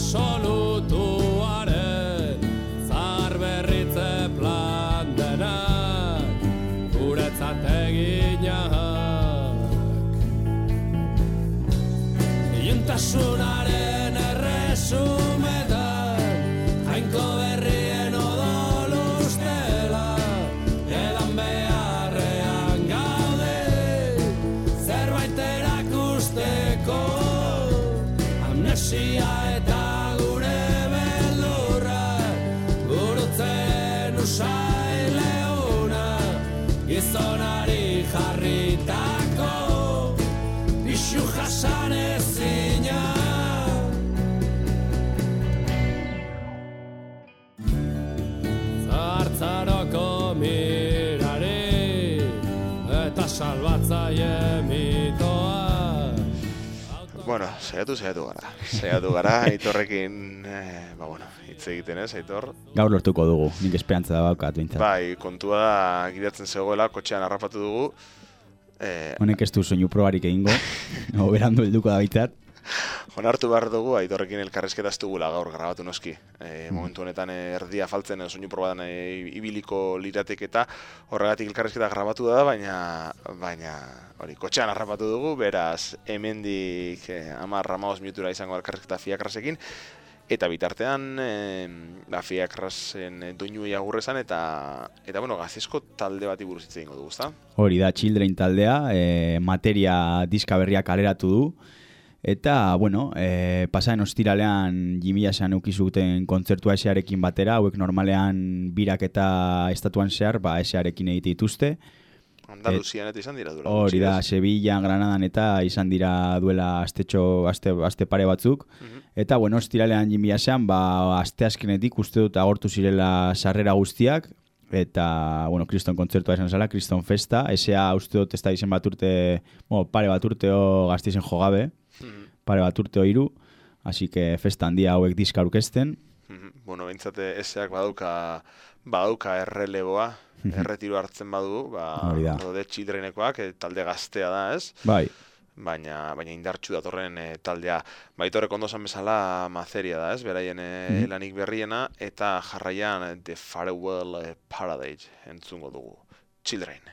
absolutuaren zaharberritze plan denak guretzat eginak Iuntasunaren erresumetan jainko berrien odol ustela edan beharrean gaude zerbait erakusteko amnesia eta gure beldurrak gurutzen usai leuna gizonari jarritako Ixu jasan ezina Zartzaroko mirari eta salbatzaile mitoa Bueno, saiatu gara, Aitorrekin, hitz egiten ez, Aitor? Gaur lortuko dugu, nik esperantza da baukat bintzat. Bai, kontua da gidatzen zegoela, kotxean harrapatu dugu. Honek ez du soinu probarik egingo, berandu helduko da baitat. Onartu behar dugu, Aitorrekin elkarrizketa ez dugula gaur grabatu noski. Momentu honetan erdia faltzen soinu probadan ibiliko liratek eta horregatik elkarrizketa grabatu da, baina hori kotxean harrapatu dugu, beraz hemendik 10-15 minutura izango elkarrizketa Fiakrasekin. Eta bitartean, Fiakrasen doinuei agurrezan eta Gazteizko talde bati buruz hitz egingo dugu, ezta? Hori da, Children taldea, materia diska berriak kaleratu du. Eta, pasaren ostiralean 2000an eukizuten kontzertua SA-rekin batera, hauek normalean birak eta estatuan zehar, SA-rekin egite dituzte. Andaluzian eta izan dira duela. Hori da, Sevillan, Granadan eta izan dira duela aste pare batzuk. Eta, ostiralean 2000an, asteazkenetik uste dut agortu zirela sarrera guztiak. Eta, kriston kontzertua izan zela, kriston festa. SA uste dut ez da izen bat urte, pare bat urteo Gasteizen jogabe. Pare bat urteo 3, así que festa handia hauek diska aurkezten. Bentsate eseak badauka erreleboa, erretiro hartzen badu, Rode Childrenekoak, talde gaztea da, ez? Bai. Baina indartsu datorren taldea. Aitorrek ondo esan bezala Mazeria da, ez? Beraien lanik berriena, eta jarraian The Farewell Paradise entzungo dugu. Children.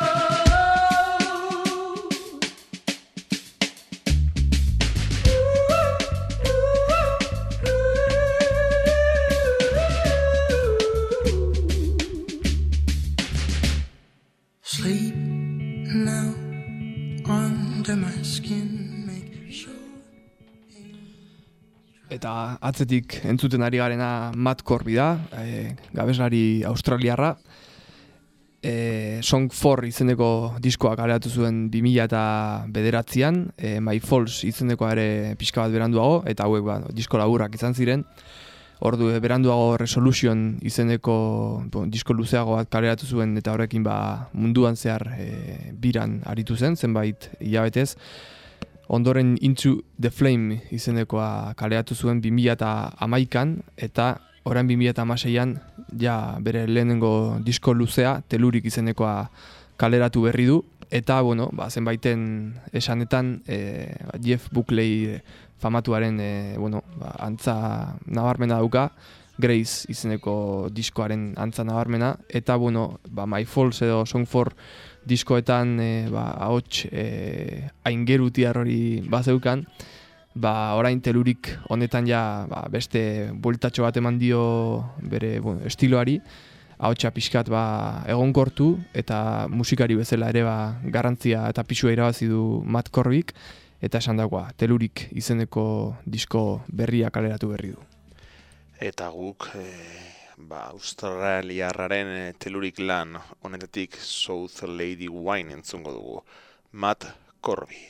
Sleep now under my skin. Eta atzetik entzuten ari garena Matt Corby da, gabeslari australiarra. Song 4 izeneko diskoa kaleratu zuen 2009an, My Falls izeneko ere pixka bat beranduago, eta hauek disko laburrak izan ziren. Ordu beranduago Resolution izeneko disko luzeago bat kaleratu zuen, eta horrekin munduan zehar biran aritu zen, zenbait hilabetez. Ondoren Into the Flame izenekoa kaleratu zuen 2011an, eta orain 2016an ja bere lehenengo disko luzea, Telurik izenekoa kaleratu berri du, eta zenbaiten esanetan Jeff Buckley famatuaren antza nabarmena dauka, Grace izeneko diskoaren antza nabarmena, eta My Falls edo Song 4 diskoetan ahots aingerutiar hori bazeukan, orain Telurik honetan ja beste bueltatxo bat eman dio bere estiloari, ahotsa pixkat egonkortu, eta musikari bezala ere garrantzia eta pisua irabazi du Matt Corbyk, eta esan dagoa, Telurik izeneko disko berria kaleratu berri du. Eta guk australiarraren Telurik lan honetatik South Lady Wine entzungo dugu. Matt Corby.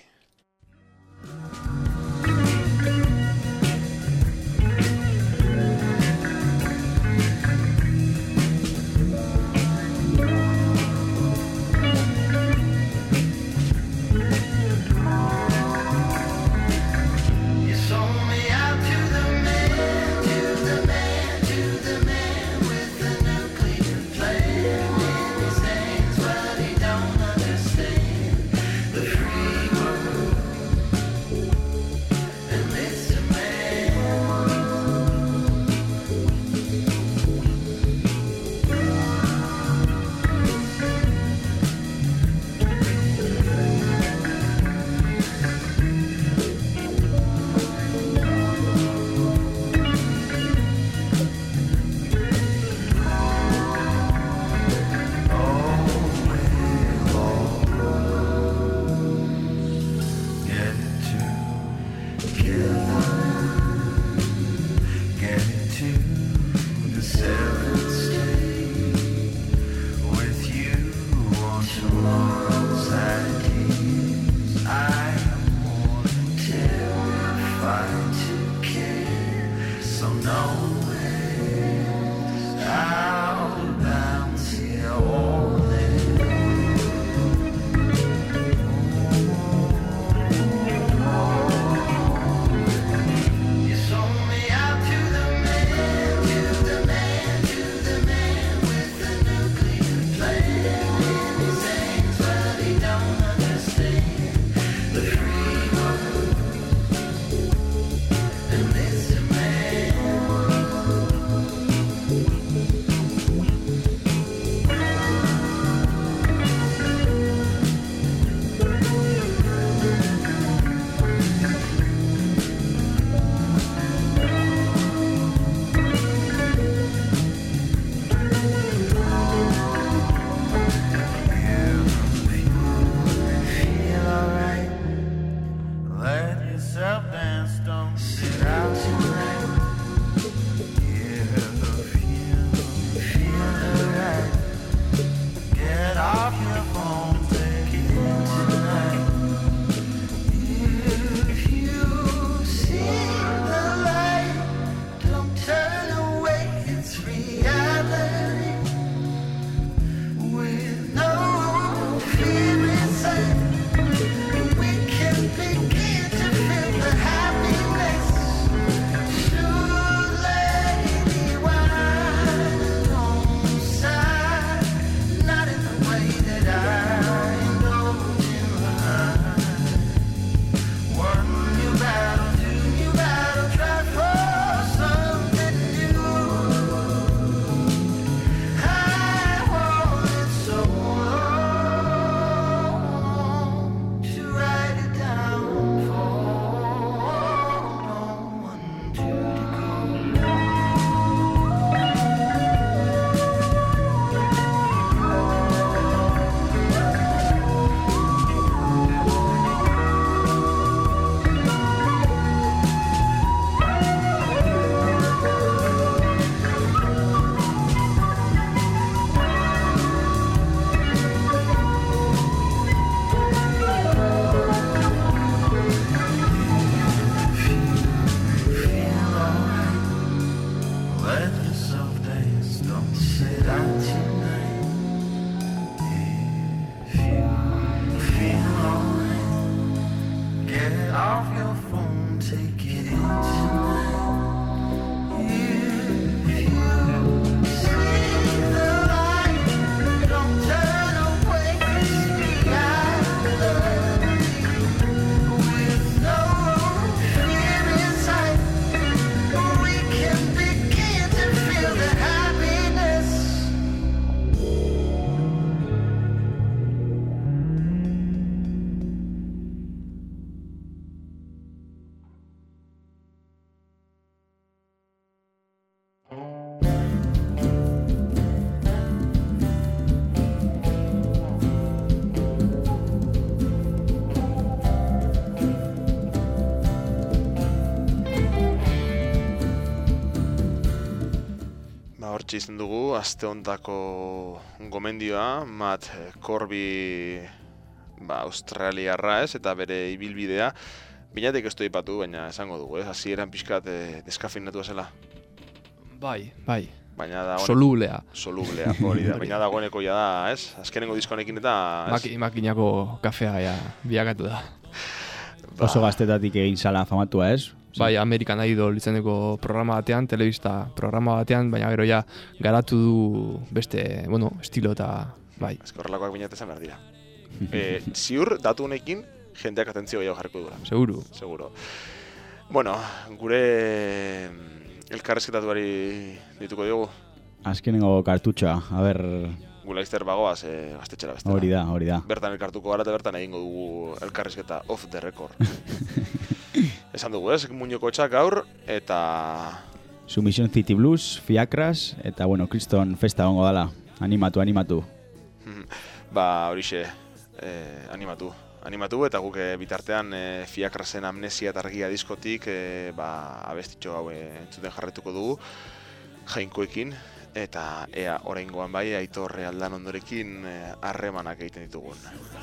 hortxe izan dugu, aste hontako gomendioa, Matt Corby australiarra ez, eta bere ibilbidea. Binatek ez du ipatu, baina esango dugu, ez? Hasieran pixkat deskafinatua zela. Bai. Baina Solublea, hori da. Baina dagoeneko ja da, ez? Azkenengo diskonekin eta... Makinako kafea ja biakatu da. Oso gaztetatik egin zala famatua, ez? Bai, American Idol izeneko programa batean, telebista programa batean, baina gero ja garatu du beste, estilo eta bai. Ez horrelakoak binatezan behar dira. Ziur, datu honekin, jendeak atentzio gehiago jarriko duela. Seguro. Bueno, gure elkarrezketatuari dituko diogu. Azkenengo kartutxoa, a ber... Gulaizter bagoaz gaztetxera bestela. Hori da. Bertan elkartuko gara eta bertan egingo dugu elkarrezketa off the record. Esan dugu ez, Muñoko Otsak gaur eta... Submission City Blues, Fiakras, eta Kriston festa gongo dala. Animatu. Horixe, animatu eta guk bitartean Fiakrasen Amnesia eta Argia diskotik abestitxo hau entzuten jarretuko dugu Jainkoekin, eta ea oraingoan bai Aitor Aldanondorekin harremanak egiten ditugun.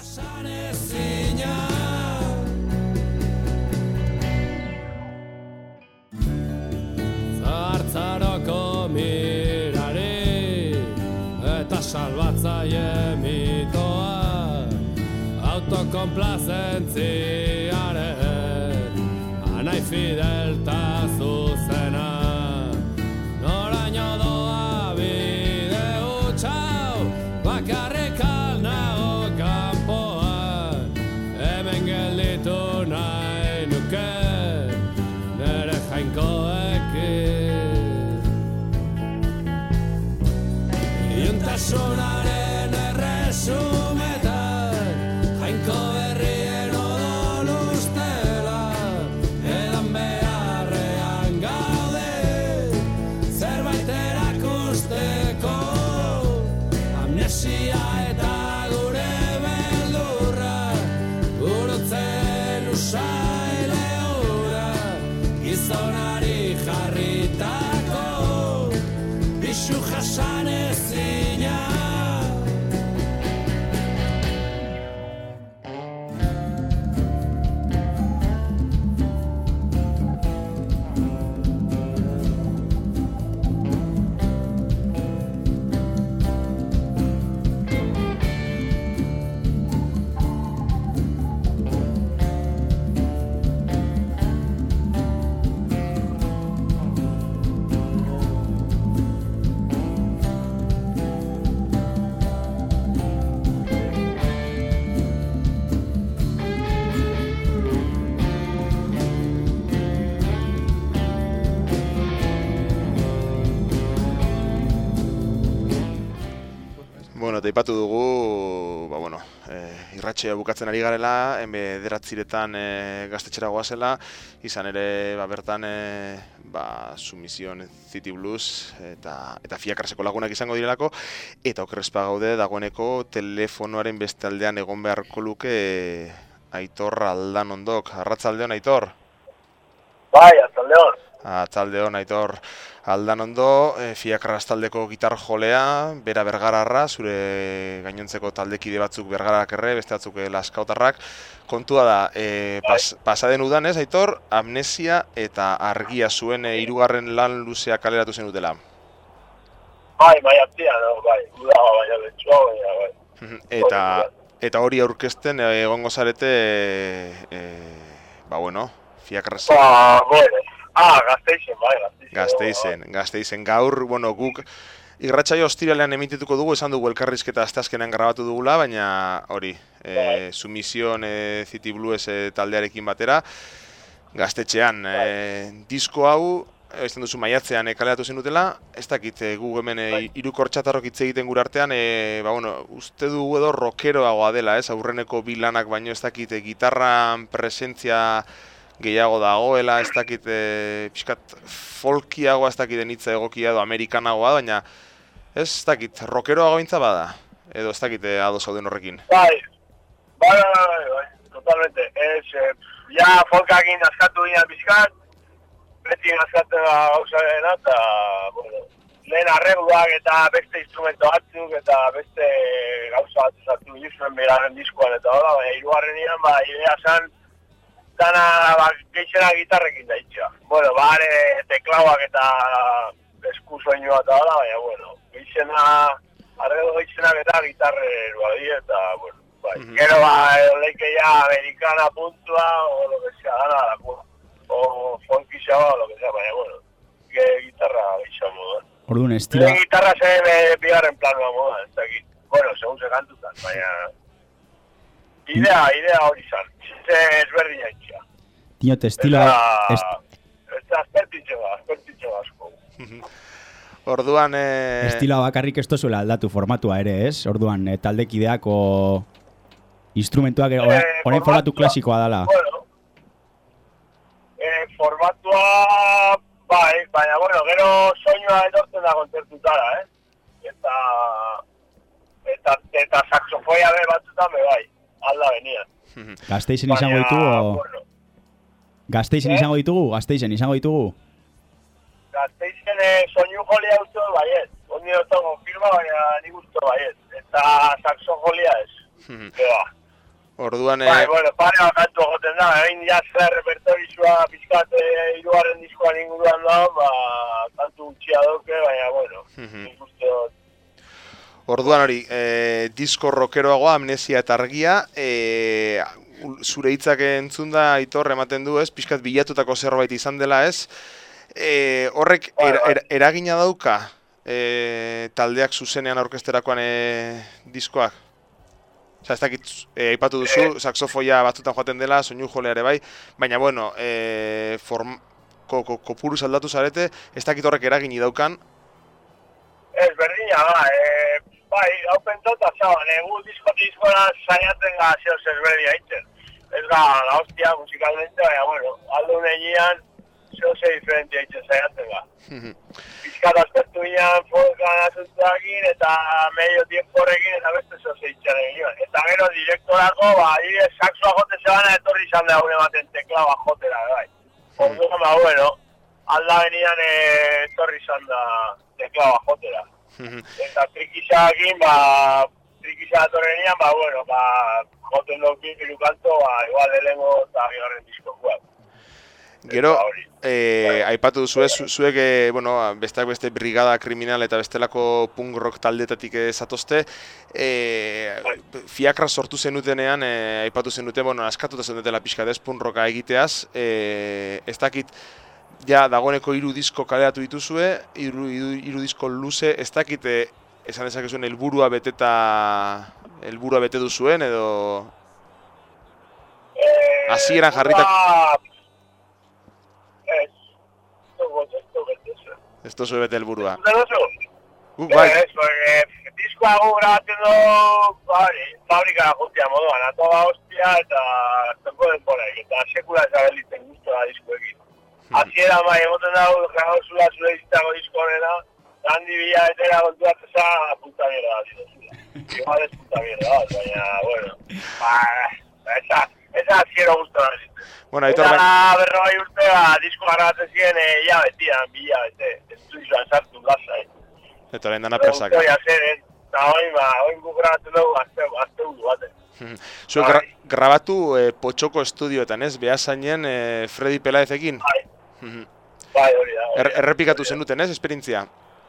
Zartzaroko mirari eta salbatzaile mitoa autokonplazentziaren anai fidelta zuzena noraino doa bide utxau bakarrik alnago kanpoan hemen gelditu nahi nuke nere jainkoekin iuntasunaren erresumetan jainko berrien odol ustela edan beharrean gaude zerbait erakusteko amnesia eta gure beldurra gurutzen usaile hura gizonari jarritako bisu jasan ezina. Eta ipatu dugu, irratxea bukatzen ari garela, bederatziretan gaztetxera goazela, izan ere bertan Submission City Blues eta Fiakraseko lagunak izango direlako, eta okerrezpa gaude dagoeneko telefonoaren beste aldean egon beharko luke Aitor Aldanondok. Arratzaldeon, Aitor? Bai, arratzaldeon. Atzaldeon, Aitor Aldanondo, Fiakras taldeko gitar jolea, bera bergararra, zure gainontzeko taldekide batzuk bergararrak erre, beste batzuk laskautarrak. Kontua da, pasaden udan ez, Aitor, Amnesia eta Argia zuen hirugarren lan luzea kaleratu zen dutela. Bai, atzia, uda baina betxua, bai. Eta hori aurkezten egongo zarete, Fiakras... Gasteizen. Gaur, guk irratsaio ostiralean emitituko dugu, esan dugu elkarrizketa asteazkenean grabatu dugula, baina hori, Submission City Blues taldearekin batera, Gaztetxean. Disko hau, esan duzu maiatzean kaleratu zen dutela, ez dakit gu hemen hirukortxatarrok hitz egiten gure artean, uste dugu edo rockeroagoa dela, aurreneko bi lanak baino ez dakit gitarran presentzia gehiago dagoela, ez dakit pixkat folkiagoa, ez dakit hitza egokia edo amerikanagoa, baina ez dakit rockeroago bintza bada, edo ez dakit ados zauden horrekin. Bai, totalmente. Ja folkakin askatu dira pixkat, beti askatzen gauza dena, eta, lehen arregluak eta beste instrumento batzuk eta beste gauza bat ezatu dizuen bigarren diskoan eta hola, baina hirugarrenean idea zan dana geixena gitarrekin da itxea. Bueno, teklauak eta esku soinua eta hola, baina bueno, arreglo geixenak eta gitarreroa eta bueno, bai. Gero leikeia americana puntua o lo que sea, gana o funky xaba o lo que sea, baina bueno, gitarra geixean moduan. Orduan estilo... Lehen gitarra zen bigarren planoa moda, ez dakit. Bueno, segun se kantutan, baina... Idea hori zan. Ezberdina itxea. Diot, estiloa... Ez aspertitxe asko. Orduan... Estiloa bakarrik ez tozuela aldatu formatua ere, ez? Orduan, taldekideak o... instrumentuak orain formatu klasikoa dela. Bueno, formatua... Bai, baina, bueno, gero soinua etortzen da kontzertutara, Eta saxofoia batzutan bai, alda benian. Gasteizen izango ditugu, o... Bueno. Gasteizen izango ditugu? Gasteizen soinu jolia uste baiet. Ondi dut konfirma, baina nik uste baiet. Eta saxo jolia ez. Orduan... Bai, bueno, pare bakantu egoten da, egin zer repertorizua pizkat hirugarren diskoan inguruan da, kantu gutxia doke, baina, bueno, nik uste dut. Orduan hori, disko rockeroagoa, Amnesia eta Argia, zure hitzak entzunda Aitor ematen du, ez? Pizkat bilatutako zerbait izan dela, ez? Horrek eragina dauka taldeak zuzenean aurkesterakoan diskoak? Osa, ez dakit, aipatu duzu, saxofoia batzutan joaten dela, soinu jolea ere bai, baina, bueno, kopuruz aldatu zarete, ez dakit horrek eragini daukan? Ez, berdina, bai, hau pentsota, egu diskoa saiatzen zeo zezberdina itzen. Ez da hostia musikalmente, baina, bueno, aldo unean, zeo ze diferentia itzen saiatzen ga. Pizkat aspektu ginen folkan asuntuakin eta medio tiempo horrekin eta beste zeo ze itxaren ginen. Eta gero direktorako, saxoa jote zebana etorri izan da gure baten teklaba jotera, bai. Orduan, bueno, alda benian etorri izan da teklaba jotera. Eta trikixakin, trikixak atorrenian, bueno, joten dukin pirukanto, igual lehengo eta bigarren disko juak. Gero, aipatu duzu ez, zuek, bueno, besteak beste brigada kriminal eta bestelako punk rock taldetatik zatozte, Fiakra sortu zenutenean, aipatu zenuten, bueno, askatuta zenutela pixkatez punk rocka egiteaz, ez dakit, ja, dagoeneko 3 disko kaleratu dituzue, 3 disko luze, ez dakit, esan dezakezuen helburua bete duzuen, edo... hasieran jarritak... Ez tozu bete helburua. Bai. Diskoa grabatzen du, fabrikara justia moduan, atoba hostia eta zenko denboraik, eta sekula ezabelitzen guztua diskoekin. Hasiera bai, emoten dago, grabazula zure izitako disko honena, handi bila etera kontuatzeza puta mierda bat zidozula. Igual ez puta mierda bat, baina, bueno, esa hasiera guztua bat. Bueno, Aitor, eta berroi urte, disko garratzen ziren hilabetian, bete, ez du izan sartu gaza, Eta orain dana presak. Eta oin gu grabatzen dugu azte uru baten. Zuek grabatu Potxoko estudioetan, ez? Beasainen Freddy Pelaezekin? Bai, hori da. Errepikatu zenuten, ez? Esperientzia?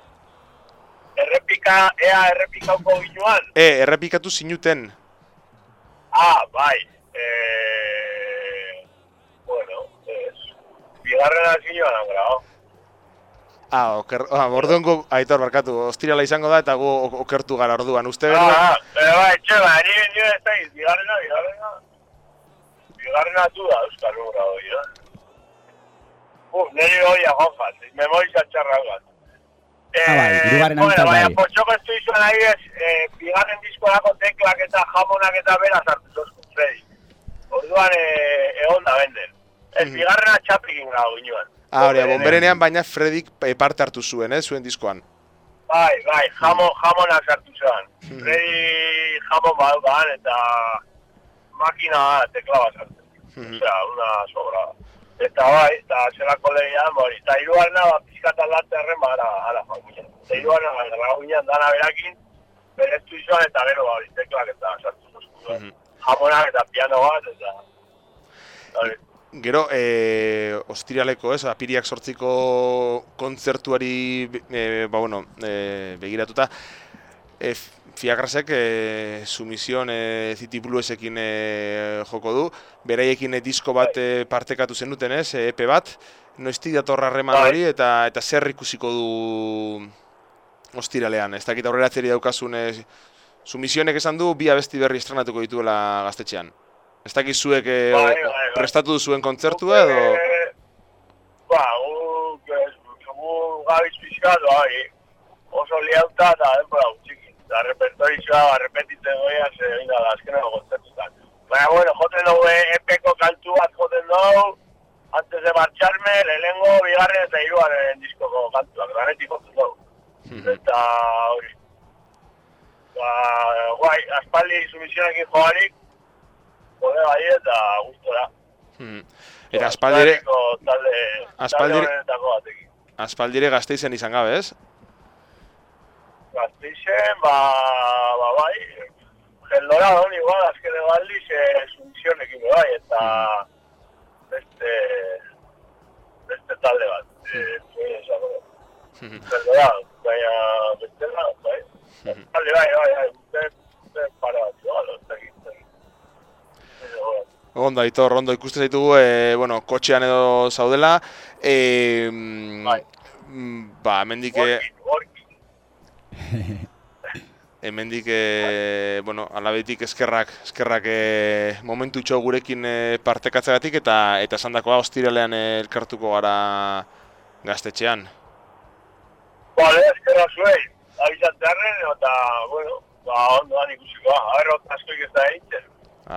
Errepikauko ginuan? Errepikatu zinuten. Bai. Bueno, bigarren alzinuan han grabau. Orduan Aitor, barkatu, ostirala izango da eta gu okertu gara orduan, uste behar? Nire ez da, bigarrena du da, euskal lurra hori, nire hori agonfat, memoria txarra bat. Bigarren antzat bai. Potxoko estu izan nahi ez, bigarren diskorako teklak eta jamonak eta beraz hartu zozkun, Freddy. Orduan egon da benden. Bigarrena txaplikin gau ginuan. Bomberenean baina Fredik parte hartu zuen, zuen diskoan. Bai, jamonak hartu zuen. Fredi jamon badukan eta makina teklaba sartzen. Osea, una sobrada. Eta bai, eta zelako lehian, hori. Eta hirugarrena, pizkat aldatzearen, ara fagunean. Eta hirugarrena, fagunean dana berakin, bereztu izan, eta gero, hori, teklak eta sartu zuzku. Jamonak eta piano bat, eta... Hori. Gero, ostiraleko, apiriak 8ko kontzertuari begiratuta, Fiakrasek Sumision City Bluesekin joko du, beraiekin disko bat partekatu zenuten, EP bat, noiztik datorra harreman hori eta zer ikusiko du ostiralean. Ez dakit aurreratzeri daukazun, Sumisionek esan du bi abesti berri estrenatuko dituela Gaztetxean. Ez dakit zuek prestatu duzuen kontzertua edo? Guk gabiz pixkat, oso liauta eta denbora gutxikin. Eta repertorizua repetitzen goia, zegoen da, azkeneko kontzertutan. Baina, bueno, joten dugu EP-ko kantu bat joten dugu, antes de marcharme, lehenengo, bigarren eta hirugarren diskoko kantuak, lanetik joten dugu. Eta, hori. Guai, aspaldi Sumisionekin jogarik, jode bai eta gustora. Eta aspaldire Gasteizen izan gabe, ez? Gasteizen, bai, Geldorado, igual, azken egaldiz, Sumisionekin bai, eta beste talde bat. Geldorado, baina bestela, bai. Talde bai, para bat, Ondo, Aitor, ondo ikusten zaitugu, kotxean edo zaudela. Hemendik... Hemendik, alabetik eskerrak momentu itxo gurekin partekatzegatik eta esandakoa ostiralean elkartuko gara Gaztetxean. Bale, eskerrak zuei, abizatzearen, eta, ondo dan ikusikoa, haber, askoik ez da egiten.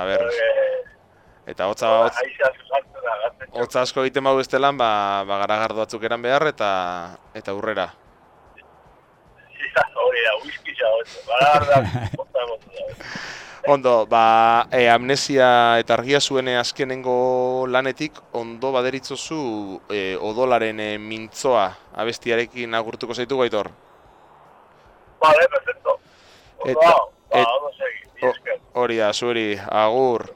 Eta hotza asko egiten bau bestelan, garagardo batzuk eran behar eta urrera. Hori da, whisky-xa hotza, garagardo Ondo, amnesia eta argia zuen azkenengo lanetik, ondo baderitzozu odolaren mintzoa abestiarekin agurtuko zaitu Aitor? Bale, perfecto. Ondo segi, esker. Hori da, zuri, agur.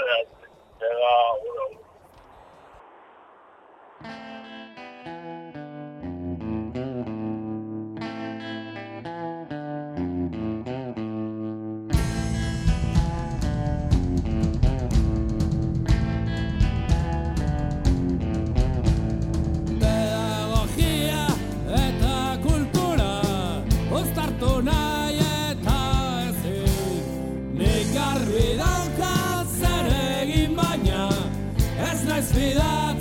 Pedagogia eta kultura uztartu nahi eta ezin. Nik garbi daukat zer egin baina ez naiz fidak